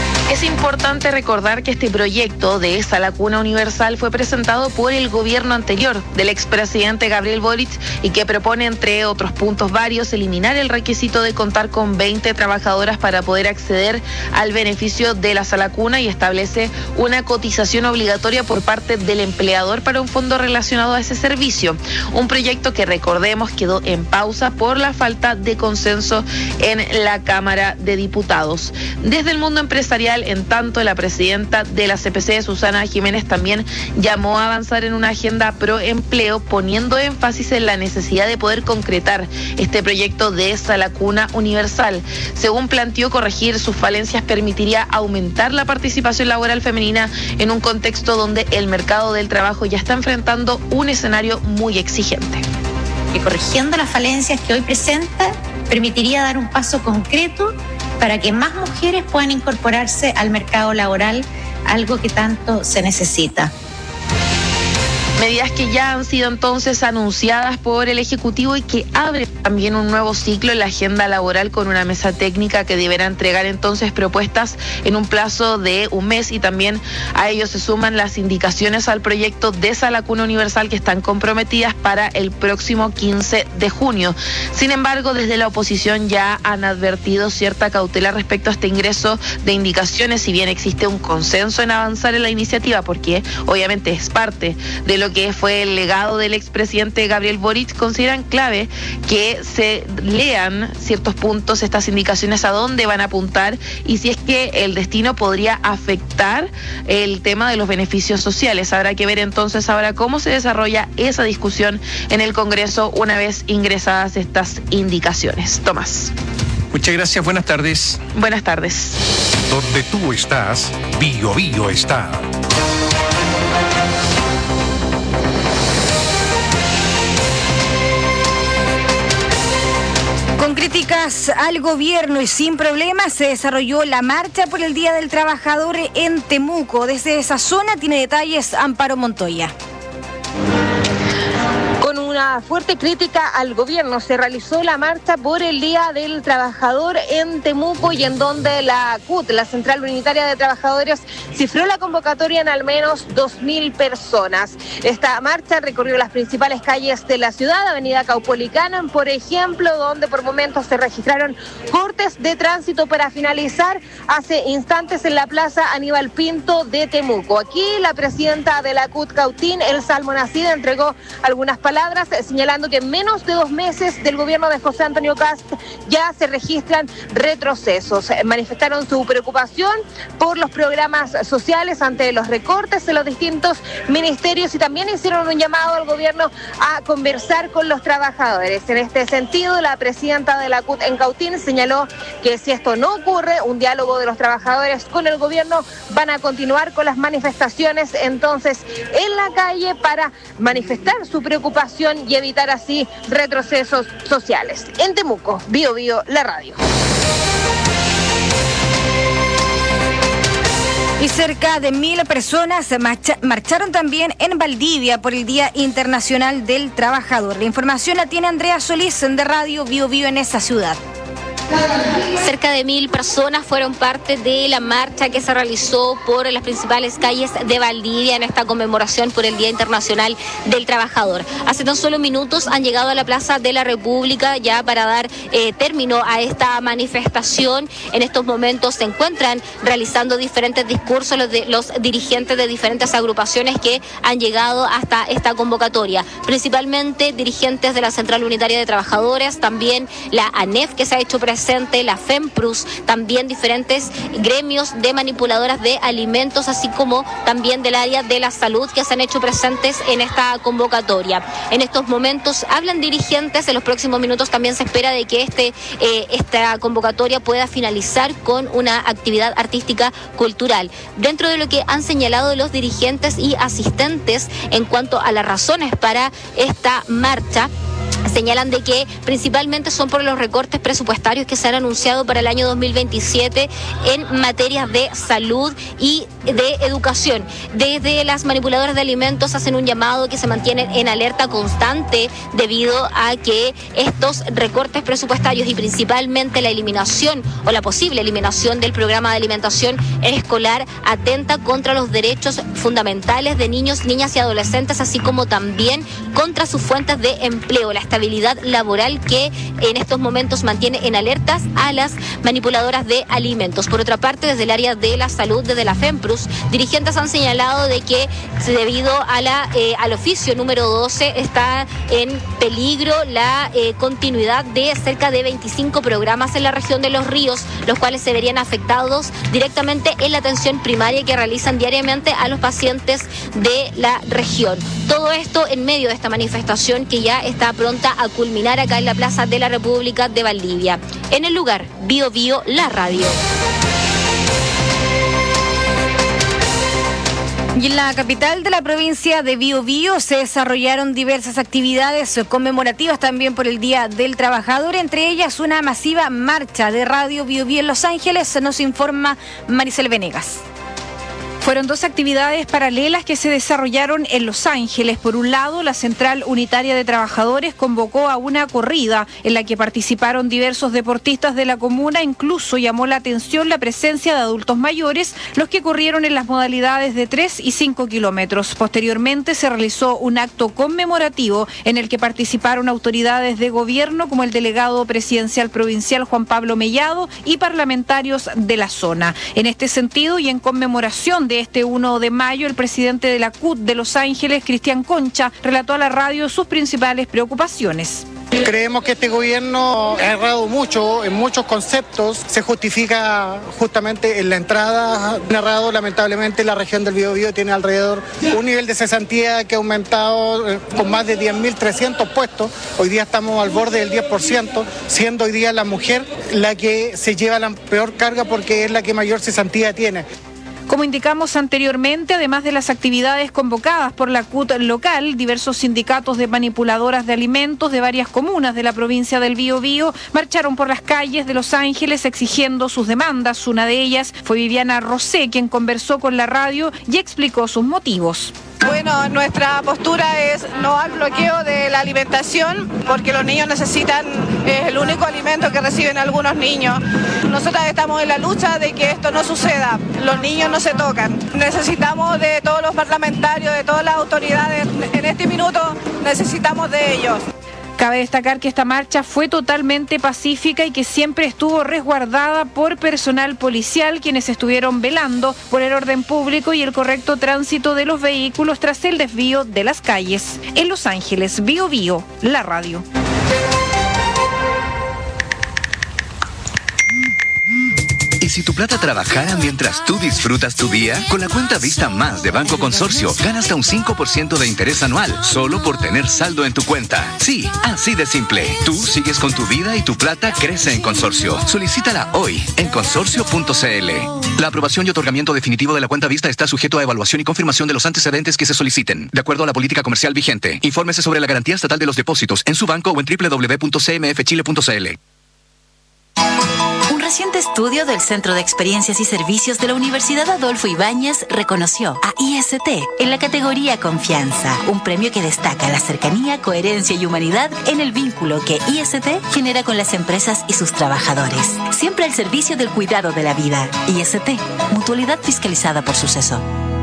Es importante recordar que este proyecto de esa lacuna universal fue presentado por el gobierno anterior del expresidente Gabriel Boric y que propone, entre otros puntos varios, eliminar el requisito de contar con 20 trabajadoras para poder acceder al beneficio de la salacuna y establece una cotización obligatoria por parte del empleador para un fondo relacionado a ese servicio. Un proyecto que, recordemos, quedó en pausa por la falta de consenso en la Cámara de Diputados. Desde el mundo empresarial, en tanto, la presidenta de la CPC, Susana Jiménez, también llamó a avanzar en una agenda pro empleo, poniendo énfasis en la necesidad de poder concretar este proyecto de esa lacuna universal. Según planteó, corregir sus falencias permitiría aumentar la participación laboral femenina en un contexto donde el mercado del trabajo ya está enfrentando un escenario muy exigente. Que corrigiendo las falencias que hoy presenta, permitiría dar un paso concreto para que más mujeres puedan incorporarse al mercado laboral, algo que tanto se necesita. Medidas que ya han sido entonces anunciadas por el Ejecutivo y que abren también un nuevo ciclo en la agenda laboral con una mesa técnica que deberá entregar entonces propuestas en un plazo de un mes, y también a ello se suman las indicaciones al proyecto de esa lacuna universal que están comprometidas para el próximo 15 de junio. Sin embargo, desde la oposición ya han advertido cierta cautela respecto a este ingreso de indicaciones, si bien existe un consenso en avanzar en la iniciativa, porque obviamente es parte de lo que fue el legado del expresidente Gabriel Boric. Consideran clave que se lean ciertos puntos, estas indicaciones, a dónde van a apuntar y si es que el destino podría afectar el tema de los beneficios sociales. Habrá que ver entonces ahora cómo se desarrolla esa discusión en el Congreso una vez ingresadas estas indicaciones. Tomás. Muchas gracias, buenas tardes. Buenas tardes. Donde tú estás, Bio Bio está. Con críticas al gobierno y sin problemas se desarrolló la marcha por el Día del Trabajador en Temuco. Desde esa zona tiene detalles Amparo Montoya. Con una fuerte crítica al gobierno se realizó la marcha por el Día del Trabajador en Temuco, y en donde la CUT, la Central Unitaria de Trabajadores, cifró la convocatoria en al menos 2.000 personas. Esta marcha recorrió las principales calles de la ciudad, Avenida Caupolicán, por ejemplo, donde por momentos se registraron cortes de tránsito para finalizar hace instantes en la Plaza Aníbal Pinto de Temuco. Aquí la presidenta de la CUT Cautín, Elsa Almonacid, entregó algunas palabras señalando que en menos de 2 meses del gobierno de José Antonio Kast ya se registran retrocesos. Manifestaron su preocupación por los programas sociales ante los recortes de los distintos ministerios y también hicieron un llamado al gobierno a conversar con los trabajadores. En este sentido, la presidenta de la CUT en Cautín señaló que si esto no ocurre, un diálogo de los trabajadores con el gobierno, van a continuar con las manifestaciones entonces en la calle para manifestar su preocupación y evitar así retrocesos sociales. En Temuco, Bio Bio, la radio. Y cerca de 1.000 personas marcharon también en Valdivia por el Día Internacional del Trabajador. La información la tiene Andrea Solís de Radio Bio Bio en esa ciudad. Cerca de 1.000 personas fueron parte de la marcha que se realizó por las principales calles de Valdivia en esta conmemoración por el Día Internacional del Trabajador. Hace tan solo minutos han llegado a la Plaza de la República ya para dar término a esta manifestación. En estos momentos se encuentran realizando diferentes discursos los dirigentes de diferentes agrupaciones que han llegado hasta esta convocatoria, principalmente dirigentes de la Central Unitaria de Trabajadores, también la ANEF que se ha hecho presente, la FEMPRUS, también diferentes gremios de manipuladoras de alimentos, así como también del área de la salud que se han hecho presentes en esta convocatoria. En estos momentos hablan dirigentes, en los próximos minutos también se espera de que esta convocatoria pueda finalizar con una actividad artística cultural. Dentro de lo que han señalado los dirigentes y asistentes en cuanto a las razones para esta marcha, señalan de que principalmente son por los recortes presupuestarios que se han anunciado para el año 2027 en materias de salud y de educación. Desde las manipuladoras de alimentos hacen un llamado que se mantienen en alerta constante debido a que estos recortes presupuestarios y principalmente la eliminación o la posible eliminación del programa de alimentación escolar atenta contra los derechos fundamentales de niños, niñas y adolescentes, así como también contra sus fuentes de empleo, la estabilidad laboral que en estos momentos mantiene en alertas a las manipuladoras de alimentos. Por otra parte, desde el área de la salud, desde la FEMPRUS, dirigentes han señalado de que debido a al oficio número 12 está en peligro la continuidad de cerca de 25 programas en la región de Los Ríos, los cuales se verían afectados directamente en la atención primaria que realizan diariamente a los pacientes de la región. Todo esto en medio de esta manifestación que ya está pronta a culminar acá en la Plaza de la República de Valdivia. En el lugar, Bio Bio, la radio. Y en la capital de la provincia de Biobío se desarrollaron diversas actividades conmemorativas también por el Día del Trabajador, entre ellas una masiva marcha de Radio Biobío en Los Ángeles, nos informa Maricel Venegas. Fueron dos actividades paralelas que se desarrollaron en Los Ángeles. Por un lado, la Central Unitaria de Trabajadores convocó a una corrida en la que participaron diversos deportistas de la comuna. Incluso llamó la atención la presencia de adultos mayores, los que corrieron en las modalidades de 3 y 5 kilómetros. Posteriormente se realizó un acto conmemorativo en el que participaron autoridades de gobierno como el delegado presidencial provincial Juan Pablo Mellado y parlamentarios de la zona. En este sentido y en conmemoración de este 1 de mayo, el presidente de la CUT de Los Ángeles, Cristian Concha, relató a la radio sus principales preocupaciones. Creemos que este gobierno ha errado mucho en muchos conceptos. Se justifica justamente en la entrada. Han errado, lamentablemente, la región del Biobío tiene alrededor un nivel de cesantía que ha aumentado con más de 10.300 puestos. Hoy día estamos al borde del 10%, siendo hoy día la mujer la que se lleva la peor carga porque es la que mayor cesantía tiene. Como indicamos anteriormente, además de las actividades convocadas por la CUT local, diversos sindicatos de manipuladoras de alimentos de varias comunas de la provincia del Biobío marcharon por las calles de Los Ángeles exigiendo sus demandas. Una de ellas fue Viviana Rosé, quien conversó con la radio y explicó sus motivos. Bueno, nuestra postura es no al bloqueo de la alimentación porque los niños necesitan, es el único alimento que reciben algunos niños. Nosotras estamos en la lucha de que esto no suceda, los niños no se tocan. Necesitamos de todos los parlamentarios, de todas las autoridades, en este minuto necesitamos de ellos. Cabe destacar que esta marcha fue totalmente pacífica y que siempre estuvo resguardada por personal policial, quienes estuvieron velando por el orden público y el correcto tránsito de los vehículos tras el desvío de las calles. En Los Ángeles, Biobío, la radio. ¿Y si tu plata trabajara mientras tú disfrutas tu día? Con la cuenta Vista Más de Banco Consorcio, gana hasta un 5% de interés anual, solo por tener saldo en tu cuenta. Sí, así de simple. Tú sigues con tu vida y tu plata crece en Consorcio. Solicítala hoy en consorcio.cl. La aprobación y otorgamiento definitivo de la cuenta Vista está sujeto a evaluación y confirmación de los antecedentes que se soliciten, de acuerdo a la política comercial vigente. Infórmese sobre la garantía estatal de los depósitos en su banco o en www.cmfchile.cl. Un reciente estudio del Centro de Experiencias y Servicios de la Universidad Adolfo Ibáñez reconoció a IST en la categoría Confianza, un premio que destaca la cercanía, coherencia y humanidad en el vínculo que IST genera con las empresas y sus trabajadores. Siempre al servicio del cuidado de la vida. IST, mutualidad fiscalizada por Suceso.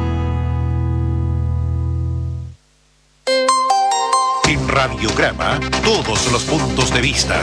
En Radiograma, todos los puntos de vista.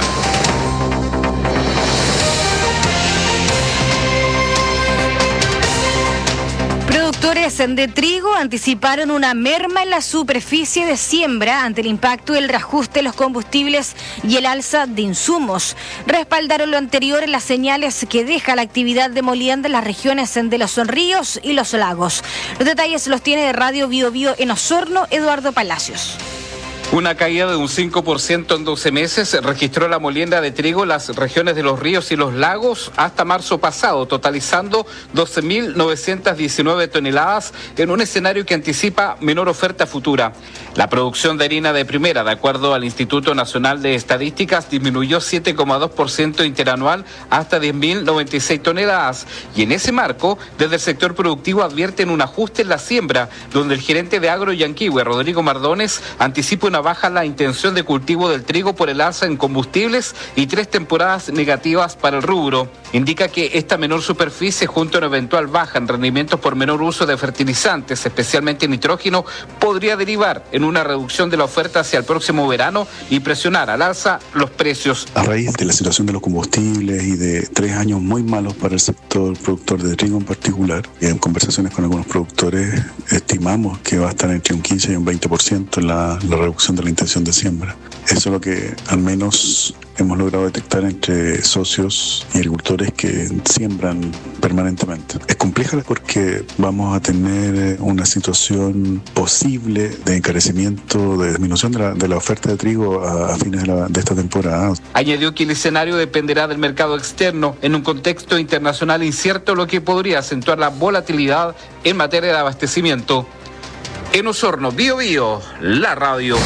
Productores de trigo anticiparon una merma en la superficie de siembra ante el impacto del reajuste de los combustibles y el alza de insumos. Respaldaron lo anterior en las señales que deja la actividad de molienda en las regiones de los ríos y los lagos. Los detalles los tiene de Radio Biobío en Osorno, Eduardo Palacios. Una caída de un 5% en 12 meses registró la molienda de trigo en las regiones de los ríos y los lagos hasta marzo pasado, totalizando 12.919 toneladas en un escenario que anticipa menor oferta futura. La producción de harina de primera, de acuerdo al Instituto Nacional de Estadísticas, disminuyó 7,2% interanual hasta 10.096 toneladas. Y en ese marco, desde el sector productivo advierten un ajuste en la siembra, donde el gerente de Agro Yanquihue, Rodrigo Mardones, anticipa una baja en la intención de cultivo del trigo por el alza en combustibles y 3 temporadas negativas para el rubro. Indica que esta menor superficie, junto a una eventual baja en rendimientos por menor uso de fertilizantes, especialmente nitrógeno, podría derivar en una reducción de la oferta hacia el próximo verano y presionar al alza los precios. A raíz de la situación de los combustibles y de 3 años muy malos para el sector productor de trigo en particular, y en conversaciones con algunos productores estimamos que va a estar entre un 15 y un 20% la reducción de la intención de siembra. Eso es lo que al menos hemos logrado detectar entre socios y agricultores que siembran permanentemente. Es compleja porque vamos a tener una situación posible de encarecimiento, de disminución de la oferta de trigo a fines de esta temporada. Añadió que el escenario dependerá del mercado externo en un contexto internacional incierto, lo que podría acentuar la volatilidad en materia de abastecimiento. En Osorno, Bío Bío, la radio.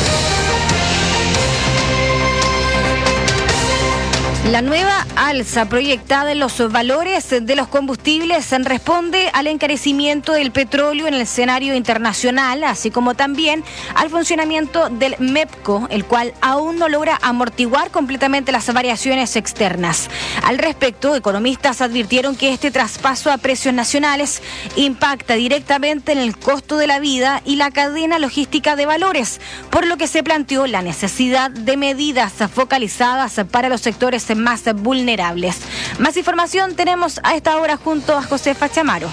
La nueva alza proyectada en los valores de los combustibles responde al encarecimiento del petróleo en el escenario internacional, así como también al funcionamiento del MEPCO, el cual aún no logra amortiguar completamente las variaciones externas. Al respecto, economistas advirtieron que este traspaso a precios nacionales impacta directamente en el costo de la vida y la cadena logística de valores, por lo que se planteó la necesidad de medidas focalizadas para los sectores más vulnerables. Más información tenemos a esta hora junto a Josefa Chamaro.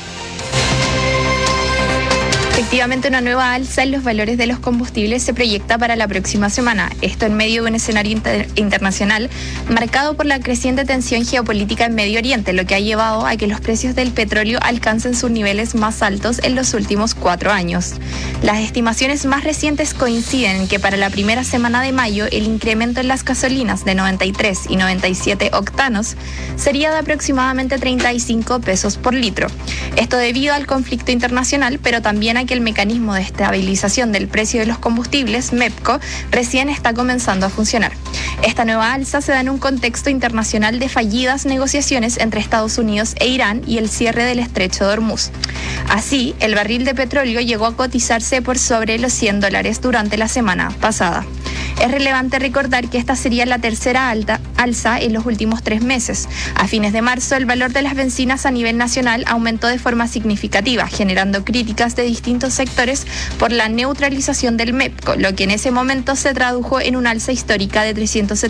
Efectivamente, una nueva alza en los valores de los combustibles se proyecta para la próxima semana. Esto en medio de un escenario internacional marcado por la creciente tensión geopolítica en Medio Oriente, lo que ha llevado a que los precios del petróleo alcancen sus niveles más altos en los últimos 4 años. Las estimaciones más recientes coinciden en que para la primera semana de mayo el incremento en las gasolinas de 93 y 97 octanos sería de aproximadamente 35 pesos por litro. Esto debido al conflicto internacional, pero también a que el mecanismo de estabilización del precio de los combustibles, MEPCO, recién está comenzando a funcionar. Esta nueva alza se da en un contexto internacional de fallidas negociaciones entre Estados Unidos e Irán y el cierre del estrecho de Hormuz. Así, el barril de petróleo llegó a cotizarse por sobre los $100 durante la semana pasada. Es relevante recordar que esta sería la tercera alza en los últimos 3 meses. A fines de marzo, el valor de las bencinas a nivel nacional aumentó de forma significativa, generando críticas de distintos sectores por la neutralización del MEPCO, lo que en ese momento se tradujo en una alza histórica de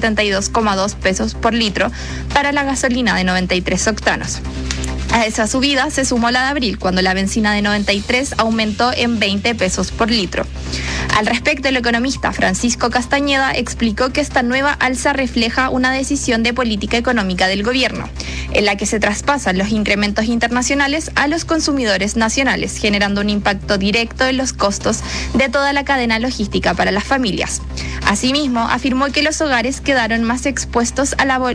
372,2 pesos por litro para la gasolina de 93 octanos. A esa subida se sumó la de abril, cuando la bencina de 93 aumentó en 20 pesos por litro. Al respecto, el economista Francisco Castañeda explicó que esta nueva alza refleja una decisión de política económica del gobierno, en la que se traspasan los incrementos internacionales a los consumidores nacionales, generando un impacto directo en los costos de toda la cadena logística para las familias. Asimismo, afirmó que los hogares quedaron más expuestos a la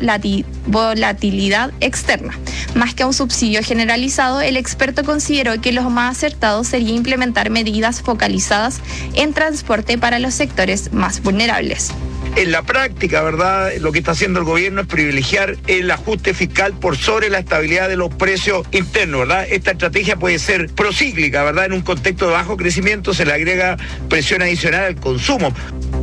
volatilidad externa. Más que a un subsidio generalizado, el experto consideró que lo más acertado sería implementar medidas focalizadas en transporte para los sectores más vulnerables. En la práctica, ¿verdad?, lo que está haciendo el gobierno es privilegiar el ajuste fiscal por sobre la estabilidad de los precios internos, ¿verdad? Esta estrategia puede ser procíclica, ¿verdad? En un contexto de bajo crecimiento se le agrega presión adicional al consumo.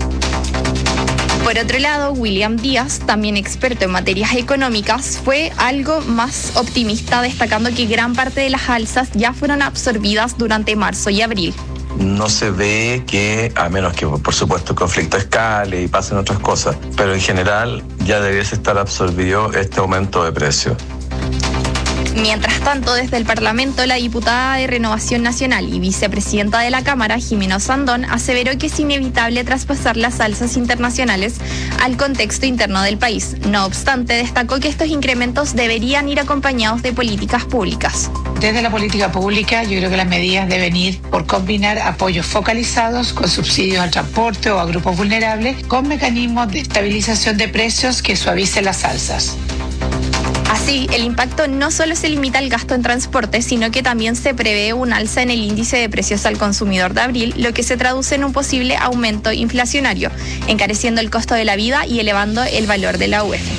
Por otro lado, William Díaz, también experto en materias económicas, fue algo más optimista, destacando que gran parte de las alzas ya fueron absorbidas durante marzo y abril. No se ve que, a menos que por supuesto el conflicto escale y pasen otras cosas, pero en general ya debiese estar absorbido este aumento de precios. Mientras tanto, desde el Parlamento, la diputada de Renovación Nacional y vicepresidenta de la Cámara, Jimena Osandón, aseveró que es inevitable traspasar las alzas internacionales al contexto interno del país. No obstante, destacó que estos incrementos deberían ir acompañados de políticas públicas. Desde la política pública, yo creo que las medidas deben ir por combinar apoyos focalizados con subsidios al transporte o a grupos vulnerables, con mecanismos de estabilización de precios que suavicen las alzas. Así, el impacto no solo se limita al gasto en transporte, sino que también se prevé un alza en el índice de precios al consumidor de abril, lo que se traduce en un posible aumento inflacionario, encareciendo el costo de la vida y elevando el valor de la UF.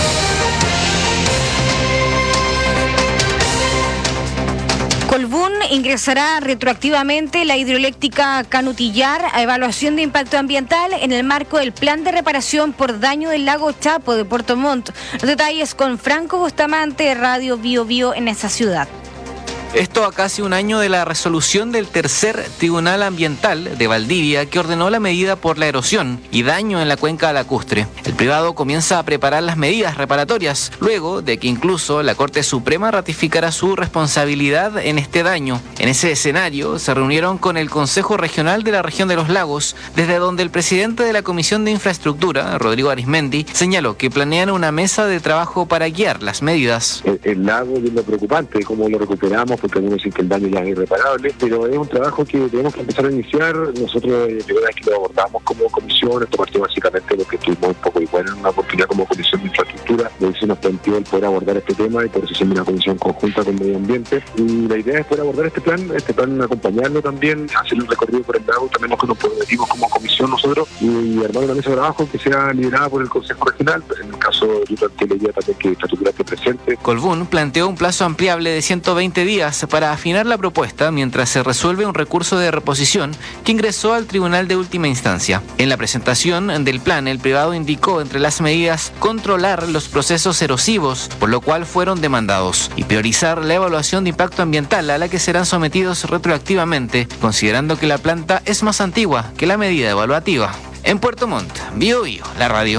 Colbún ingresará retroactivamente la hidroeléctrica Canutillar a evaluación de impacto ambiental en el marco del plan de reparación por daño del lago Chapo de Puerto Montt. Los detalles con Franco Bustamante, Radio Bio Bio en esa ciudad. Esto a casi un año de la resolución del tercer Tribunal Ambiental de Valdivia que ordenó la medida por la erosión y daño en la cuenca lacustre. El privado comienza a preparar las medidas reparatorias, luego de que incluso la Corte Suprema ratificara su responsabilidad en este daño. En ese escenario se reunieron con el Consejo Regional de la Región de los Lagos, desde donde el presidente de la Comisión de Infraestructura, Rodrigo Arizmendi, señaló que planean una mesa de trabajo para guiar las medidas. El lago es lo preocupante, cómo lo recuperamos, porque algunos dicen que el daño ya es irreparable, pero es un trabajo que tenemos que empezar a iniciar. Nosotros, de verdad, es que lo abordamos como comisión. Esto partió básicamente porque estuvimos un poco igual en una oportunidad como Comisión de Infraestructura, donde se nos planteó el poder abordar este tema y por eso hicimos una comisión conjunta con Medio Ambiente. Y la idea es poder abordar este plan acompañarlo también, hacer un recorrido por el lago, también nos comprometimos como comisión nosotros y armar una mesa de trabajo que sea liderada por el Consejo Regional. En el caso de Yutanté, la idea también que Infraestructura esté presente. Colbún planteó un plazo ampliable de 120 días para afinar la propuesta mientras se resuelve un recurso de reposición que ingresó al Tribunal de Última Instancia. En la presentación del plan, el privado indicó entre las medidas controlar los procesos erosivos, por lo cual fueron demandados, y priorizar la evaluación de impacto ambiental a la que serán sometidos retroactivamente, considerando que la planta es más antigua que la medida evaluativa. En Puerto Montt, Bio Bio, la radio.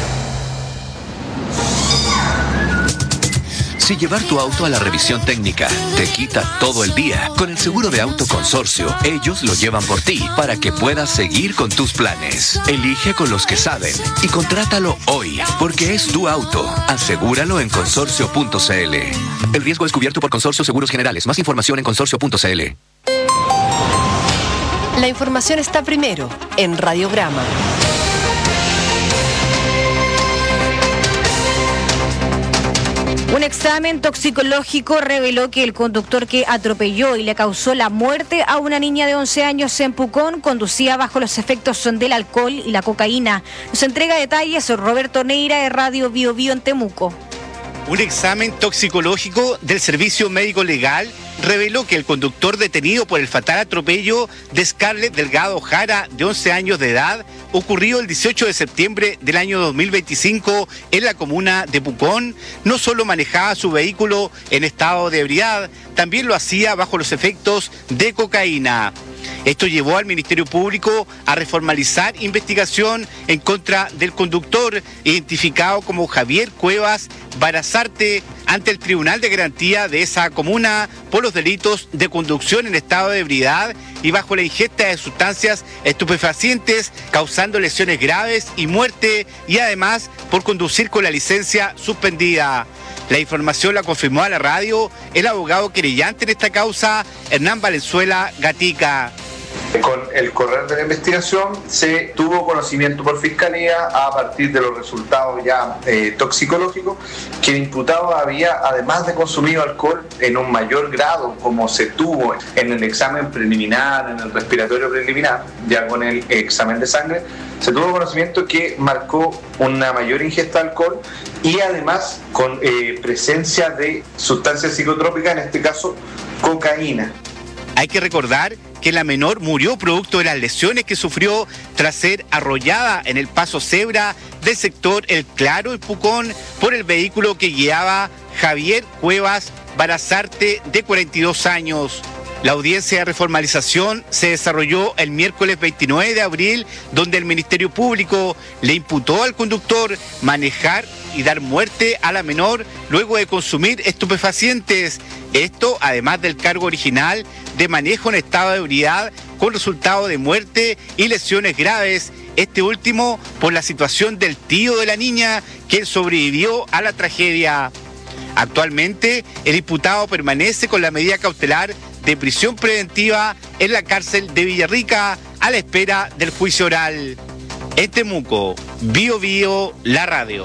Si llevar tu auto a la revisión técnica te quita todo el día, con el seguro de auto Consorcio, ellos lo llevan por ti para que puedas seguir con tus planes. Elige con los que saben y contrátalo hoy, porque es tu auto. Asegúralo en consorcio.cl. El riesgo es cubierto por Consorcio Seguros Generales. Más información en consorcio.cl. La información está primero en Radiograma. Un examen toxicológico reveló que el conductor que atropelló y le causó la muerte a una niña de 11 años en Pucón conducía bajo los efectos del alcohol y la cocaína. Nos entrega detalles Roberto Neira de Radio Bio Bio en Temuco. Un examen toxicológico del Servicio Médico Legal reveló que el conductor detenido por el fatal atropello de Scarlett Delgado Jara, de 11 años de edad, ocurrido el 18 de septiembre del año 2025 en la comuna de Pucón, no solo manejaba su vehículo en estado de ebriedad, también lo hacía bajo los efectos de cocaína. Esto llevó al Ministerio Público a reformalizar investigación en contra del conductor, identificado como Javier Cuevas Barazarte, ante el Tribunal de Garantía de esa comuna por los delitos de conducción en estado de ebriedad y bajo la ingesta de sustancias estupefacientes, causando lesiones graves y muerte, y además por conducir con la licencia suspendida. La información la confirmó a la radio el abogado querellante en esta causa, Hernán Valenzuela Gatica. Con el correr de la investigación se tuvo conocimiento por Fiscalía a partir de los resultados ya toxicológicos que el imputado había, además de consumido alcohol en un mayor grado como se tuvo en el examen preliminar, en el respiratorio preliminar, ya con el examen de sangre, se tuvo conocimiento que marcó una mayor ingesta de alcohol y además con presencia de sustancias psicotrópicas, en este caso cocaína. Hay que recordar que la menor murió producto de las lesiones que sufrió tras ser arrollada en el paso cebra del sector El Claro en Pucón por el vehículo que guiaba Javier Cuevas Barazarte, de 42 años. La audiencia de reformalización se desarrolló el miércoles 29 de abril, donde el Ministerio Público le imputó al conductor manejar y dar muerte a la menor luego de consumir estupefacientes. Esto además del cargo original de manejo en estado de ebriedad con resultado de muerte y lesiones graves. Este último por la situación del tío de la niña que sobrevivió a la tragedia. Actualmente, el imputado permanece con la medida cautelar de prisión preventiva en la cárcel de Villarrica a la espera del juicio oral. En Temuco, Bio Bio, la radio.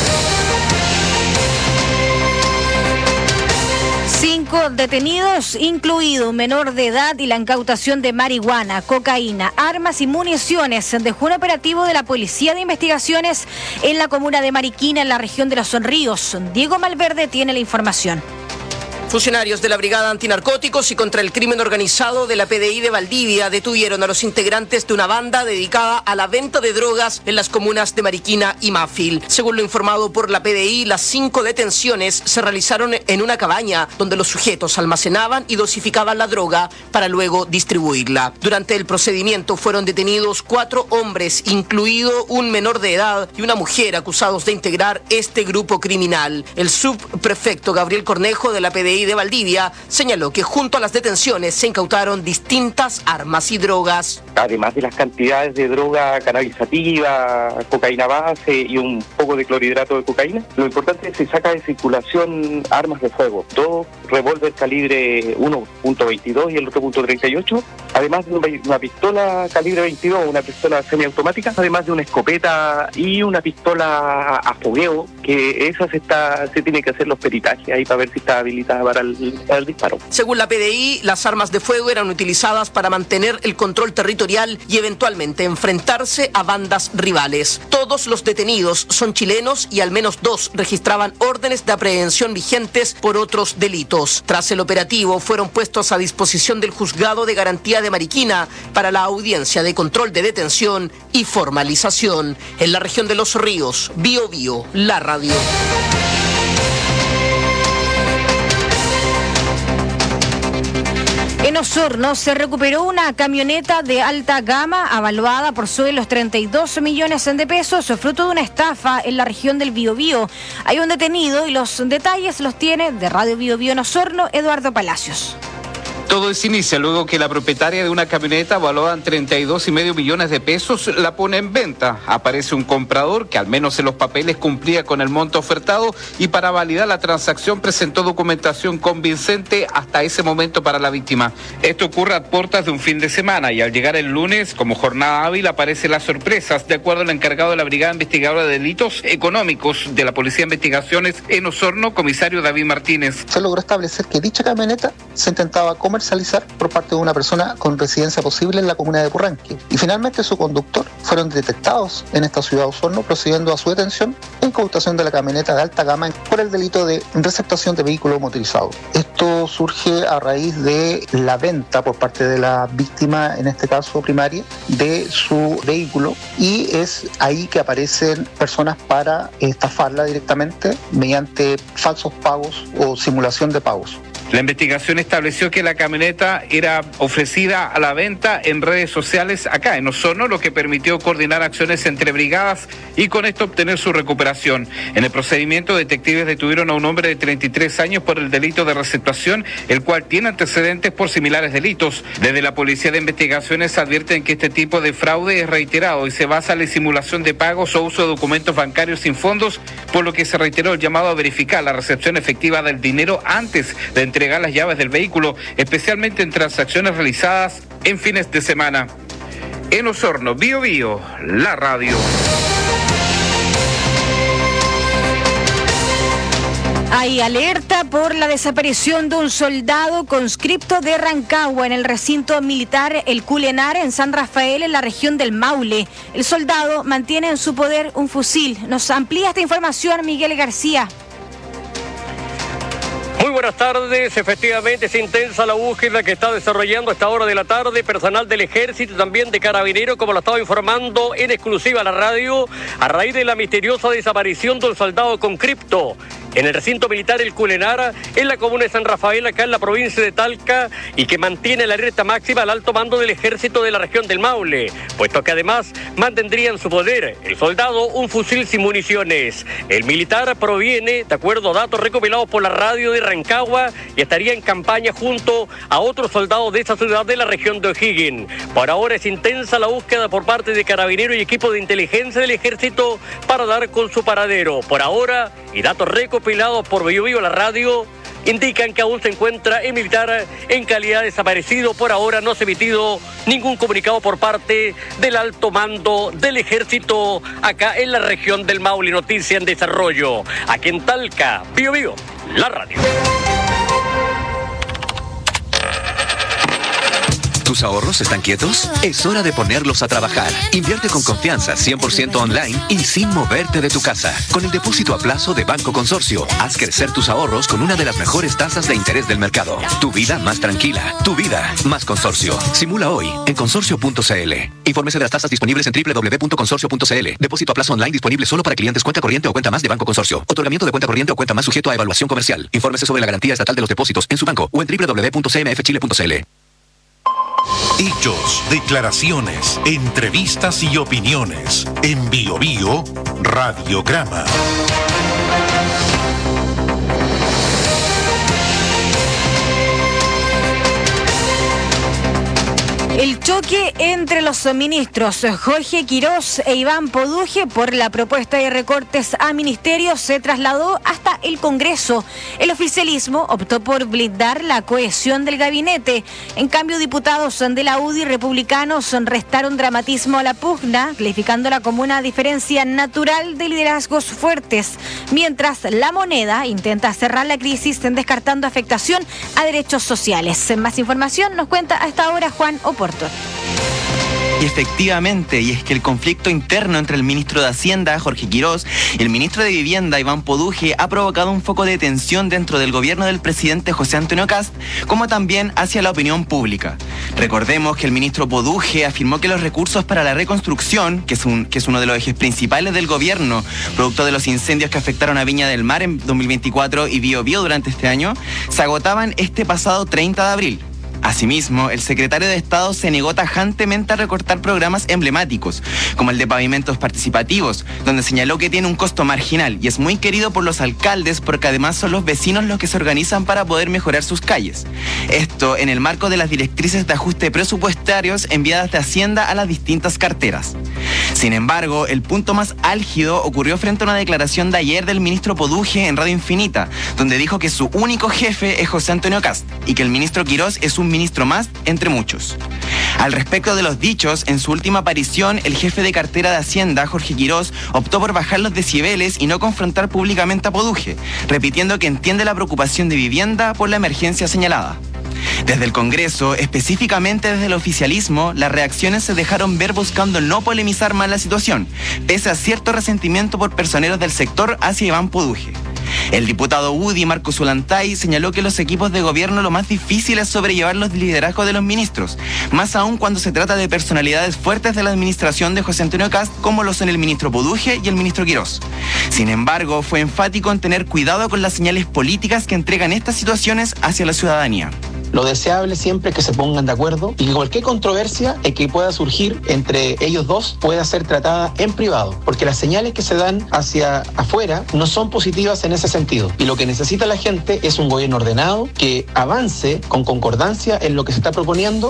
5 detenidos, incluido un menor de edad, y la incautación de marihuana, cocaína, armas y municiones dejó un operativo de la Policía de Investigaciones en la comuna de Mariquina, en la región de Los Ríos. Diego Malverde tiene la información. Funcionarios de la Brigada Antinarcóticos y contra el Crimen Organizado de la PDI de Valdivia detuvieron a los integrantes de una banda dedicada a la venta de drogas en las comunas de Mariquina y Mafil. Según lo informado por la PDI, las 5 detenciones se realizaron en una cabaña donde los sujetos almacenaban y dosificaban la droga para luego distribuirla. Durante el procedimiento fueron detenidos 4 hombres, incluido un menor de edad y una mujer, acusados de integrar este grupo criminal. El subprefecto Gabriel Cornejo de la PDI de Valdivia señaló que junto a las detenciones se incautaron distintas armas y drogas. Además de las cantidades de droga cannabisativa, cocaína base y un poco de clorhidrato de cocaína, lo importante es que se saca de circulación armas de fuego, 2 revólver calibre 1.22 y el otro .38, además de una pistola calibre 22, una pistola semiautomática, además de una escopeta y una pistola a fogueo, que esa se tiene que hacer los peritajes ahí para ver si está habilitada para el disparo. Según la PDI, las armas de fuego eran utilizadas para mantener el control territorial y eventualmente enfrentarse a bandas rivales. Todos los detenidos son chilenos y al menos 2 registraban órdenes de aprehensión vigentes por otros delitos. Tras el operativo, fueron puestos a disposición del Juzgado de Garantía de Mariquina para la audiencia de control de detención y formalización. En la región de Los Ríos, Bio Bio, la radio. En Osorno se recuperó una camioneta de alta gama avaluada por sobre los 32 millones de pesos, fruto de una estafa en la región del Biobío. Hay un detenido y los detalles los tiene de Radio Biobío en Osorno, Eduardo Palacios. Todo se inicia luego que la propietaria de una camioneta valuada en 32,5 millones de pesos la pone en venta. Aparece un comprador que al menos en los papeles cumplía con el monto ofertado y para validar la transacción presentó documentación convincente hasta ese momento para la víctima. Esto ocurre a puertas de un fin de semana y al llegar el lunes como jornada hábil aparecen las sorpresas. De acuerdo al encargado de la Brigada Investigadora de Delitos Económicos de la Policía de Investigaciones en Osorno, comisario David Martínez. Se logró establecer que dicha camioneta se intentaba comercializar por parte de una persona con residencia posible en la comuna de Purranque. Y finalmente su conductor fueron detectados en esta ciudad de Osorno, procediendo a su detención e incautación de la camioneta de alta gama por el delito de receptación de vehículo motorizado. Esto surge a raíz de la venta por parte de la víctima, en este caso primaria, de su vehículo, y es ahí que aparecen personas para estafarla directamente mediante falsos pagos o simulación de pagos. La investigación estableció que la camioneta era ofrecida a la venta en redes sociales acá en Osorno, lo que permitió coordinar acciones entre brigadas y con esto obtener su recuperación. En el procedimiento, detectives detuvieron a un hombre de 33 años por el delito de receptación, el cual tiene antecedentes por similares delitos. Desde la Policía de Investigaciones advierten que este tipo de fraude es reiterado y se basa en la simulación de pagos o uso de documentos bancarios sin fondos, por lo que se reiteró el llamado a verificar la recepción efectiva del dinero antes de entregar las llaves del vehículo, especialmente en transacciones realizadas en fines de semana. En Osorno, Bio Bio, la radio. Hay alerta por la desaparición de un soldado conscripto de Rancagua en el recinto militar El Culenar en San Rafael, en la región del Maule. El soldado mantiene en su poder un fusil. Nos amplía esta información Miguel García. Muy buenas tardes, efectivamente es intensa la búsqueda que está desarrollando a esta hora de la tarde personal del Ejército y también de Carabineros, como lo estaba informando en exclusiva la radio, a raíz de la misteriosa desaparición de un soldado conscripto en el recinto militar El Culenar, en la comuna de San Rafael, acá en la provincia de Talca, y que mantiene la alerta máxima al alto mando del ejército de la región del Maule, puesto que además mantendría en su poder el soldado un fusil sin municiones. El militar proviene, de acuerdo a datos recopilados por la radio de Rancagua, y estaría en campaña junto a otros soldados de esta ciudad de la región de O'Higgins. Por ahora es intensa la búsqueda por parte de carabineros y equipo de inteligencia del ejército para dar con su paradero. Por ahora, y datos recopilados por Bio Bio la radio, indican que aún se encuentra el militar en calidad de desaparecido. Por ahora no se ha emitido ningún comunicado por parte del alto mando del ejército acá en la región del Maule. Noticia en desarrollo. Aquí en Talca, Bio Bio, la radio. ¿Tus ahorros están quietos? Es hora de ponerlos a trabajar. Invierte con confianza, 100% online y sin moverte de tu casa. Con el depósito a plazo de Banco Consorcio, haz crecer tus ahorros con una de las mejores tasas de interés del mercado. Tu vida más tranquila. Tu vida más Consorcio. Simula hoy en consorcio.cl. Infórmese de las tasas disponibles en www.consorcio.cl. Depósito a plazo online disponible solo para clientes cuenta corriente o cuenta más de Banco Consorcio. Otorgamiento de cuenta corriente o cuenta más sujeto a evaluación comercial. Infórmese sobre la garantía estatal de los depósitos en su banco o en www.cmfchile.cl. Hechos, declaraciones, entrevistas y opiniones. En Bio Bio, Radiograma. El choque entre los ministros Jorge Quirós e Iván Poduje por la propuesta de recortes a ministerios se trasladó hasta el Congreso. El oficialismo optó por blindar la cohesión del gabinete. En cambio, diputados de la UDI republicanos restaron dramatismo a la pugna, calificándola como una diferencia natural de liderazgos fuertes, mientras La Moneda intenta cerrar la crisis descartando afectación a derechos sociales. Más información nos cuenta a esta hora Juan Oporto. Y efectivamente, y es que el conflicto interno entre el ministro de Hacienda, Jorge Quirós, y el ministro de Vivienda, Iván Poduje, ha provocado un foco de tensión dentro del gobierno del presidente José Antonio Kast, como también hacia la opinión pública. Recordemos que el ministro Poduje afirmó que los recursos para la reconstrucción, que es uno de los ejes principales del gobierno, producto de los incendios que afectaron a Viña del Mar en 2024 y Bio Bio durante este año, se agotaban este pasado 30 de abril. Asimismo, el secretario de Estado se negó tajantemente a recortar programas emblemáticos, como el de pavimentos participativos, donde señaló que tiene un costo marginal y es muy querido por los alcaldes porque además son los vecinos los que se organizan para poder mejorar sus calles. Esto en el marco de las directrices de ajuste presupuestarios enviadas de Hacienda a las distintas carteras. Sin embargo, el punto más álgido ocurrió frente a una declaración de ayer del ministro Poduje en Radio Infinita, donde dijo que su único jefe es José Antonio Kast y que el ministro Quirós es un ministro más entre muchos. Al respecto de los dichos, en su última aparición, el jefe de cartera de Hacienda, Jorge Quirós, optó por bajar los decibeles y no confrontar públicamente a Poduje, repitiendo que entiende la preocupación de Vivienda por la emergencia señalada. Desde el Congreso, específicamente desde el oficialismo, las reacciones se dejaron ver buscando no polemizar más la situación, pese a cierto resentimiento por personeros del sector hacia Iván Poduje. El diputado UDI, Marco Zulantay, señaló que los equipos de gobierno lo más difícil es sobrellevar los liderazgos de los ministros, más aún cuando se trata de personalidades fuertes de la administración de José Antonio Kast, como lo son el ministro Poduje y el ministro Quirós. Sin embargo, fue enfático en tener cuidado con las señales políticas que entregan estas situaciones hacia la ciudadanía. Lo deseable siempre es que se pongan de acuerdo y que cualquier controversia que pueda surgir entre ellos dos pueda ser tratada en privado, porque las señales que se dan hacia afuera no son positivas en ese sentido. Y lo que necesita la gente es un gobierno ordenado que avance con concordancia en lo que se está proponiendo.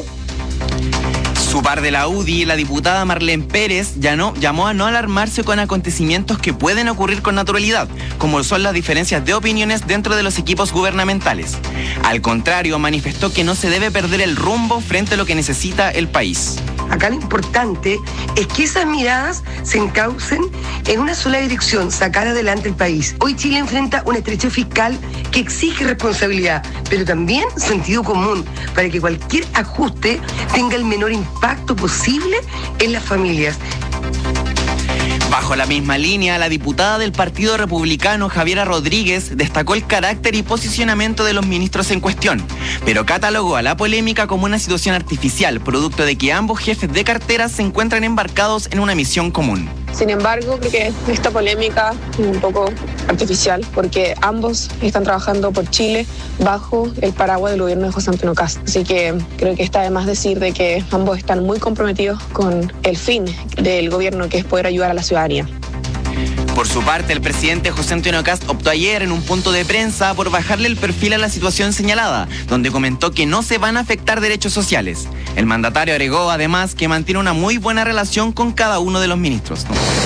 Su par de la UDI, la diputada Marlene Pérez llamó a no alarmarse con acontecimientos que pueden ocurrir con naturalidad, como son las diferencias de opiniones dentro de los equipos gubernamentales. Al contrario, manifestó que no se debe perder el rumbo frente a lo que necesita el país. Acá lo importante es que esas miradas se encaucen en una sola dirección, sacar adelante el país. Hoy Chile enfrenta una estrechez fiscal que exige responsabilidad, pero también sentido común, para que cualquier ajuste tenga el menor impacto posible en las familias. Bajo la misma línea, la diputada del Partido Republicano, Javiera Rodríguez, destacó el carácter y posicionamiento de los ministros en cuestión, pero catalogó a la polémica como una situación artificial, producto de que ambos jefes de cartera se encuentran embarcados en una misión común. Sin embargo, creo que esta polémica un poco artificial, porque ambos están trabajando por Chile bajo el paraguas del gobierno de José Antonio Kast. Así que creo que está de más decir de que ambos están muy comprometidos con el fin del gobierno, que es poder ayudar a la ciudadanía. Por su parte, el presidente José Antonio Kast optó ayer en un punto de prensa por bajarle el perfil a la situación señalada, donde comentó que no se van a afectar derechos sociales. El mandatario agregó además que mantiene una muy buena relación con cada uno de los ministros.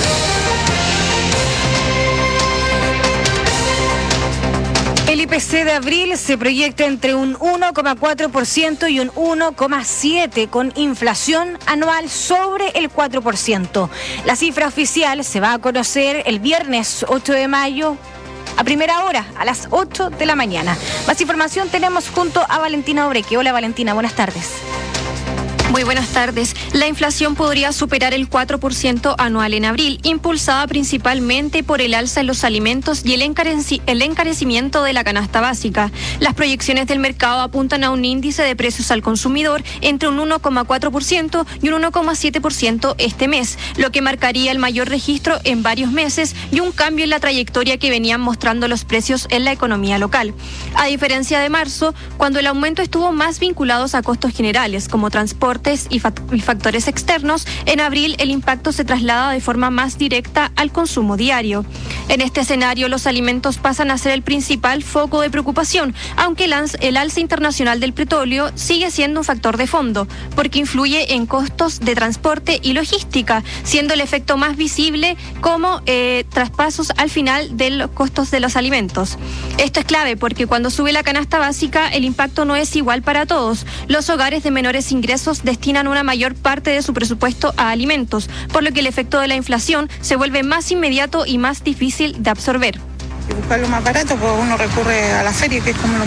El IPC de abril se proyecta entre un 1,4% y un 1,7% con inflación anual sobre el 4%. La cifra oficial se va a conocer el viernes 8 de mayo a primera hora, a las 8 de la mañana. Más información tenemos junto a Valentina Obreque. Hola Valentina, buenas tardes. Muy buenas tardes. La inflación podría superar el 4% anual en abril, impulsada principalmente por el alza en los alimentos y el encarecimiento de la canasta básica. Las proyecciones del mercado apuntan a un índice de precios al consumidor entre un 1,4% y un 1,7% este mes, lo que marcaría el mayor registro en varios meses y un cambio en la trayectoria que venían mostrando los precios en la economía local. A diferencia de marzo, cuando el aumento estuvo más vinculado a costos generales como transporte y factores externos, en abril el impacto se traslada de forma más directa al consumo diario. En este escenario, los alimentos pasan a ser el principal foco de preocupación, aunque el alza internacional del petróleo sigue siendo un factor de fondo, porque influye en costos de transporte y logística, siendo el efecto más visible como traspasos al final de los costos de los alimentos. Esto es clave porque cuando sube la canasta básica, el impacto no es igual para todos. Los hogares de menores ingresos destinan una mayor parte de su presupuesto a alimentos, por lo que el efecto de la inflación se vuelve más inmediato y más difícil de absorber. Y buscar lo más barato, pues uno recurre a la feria, que es como lo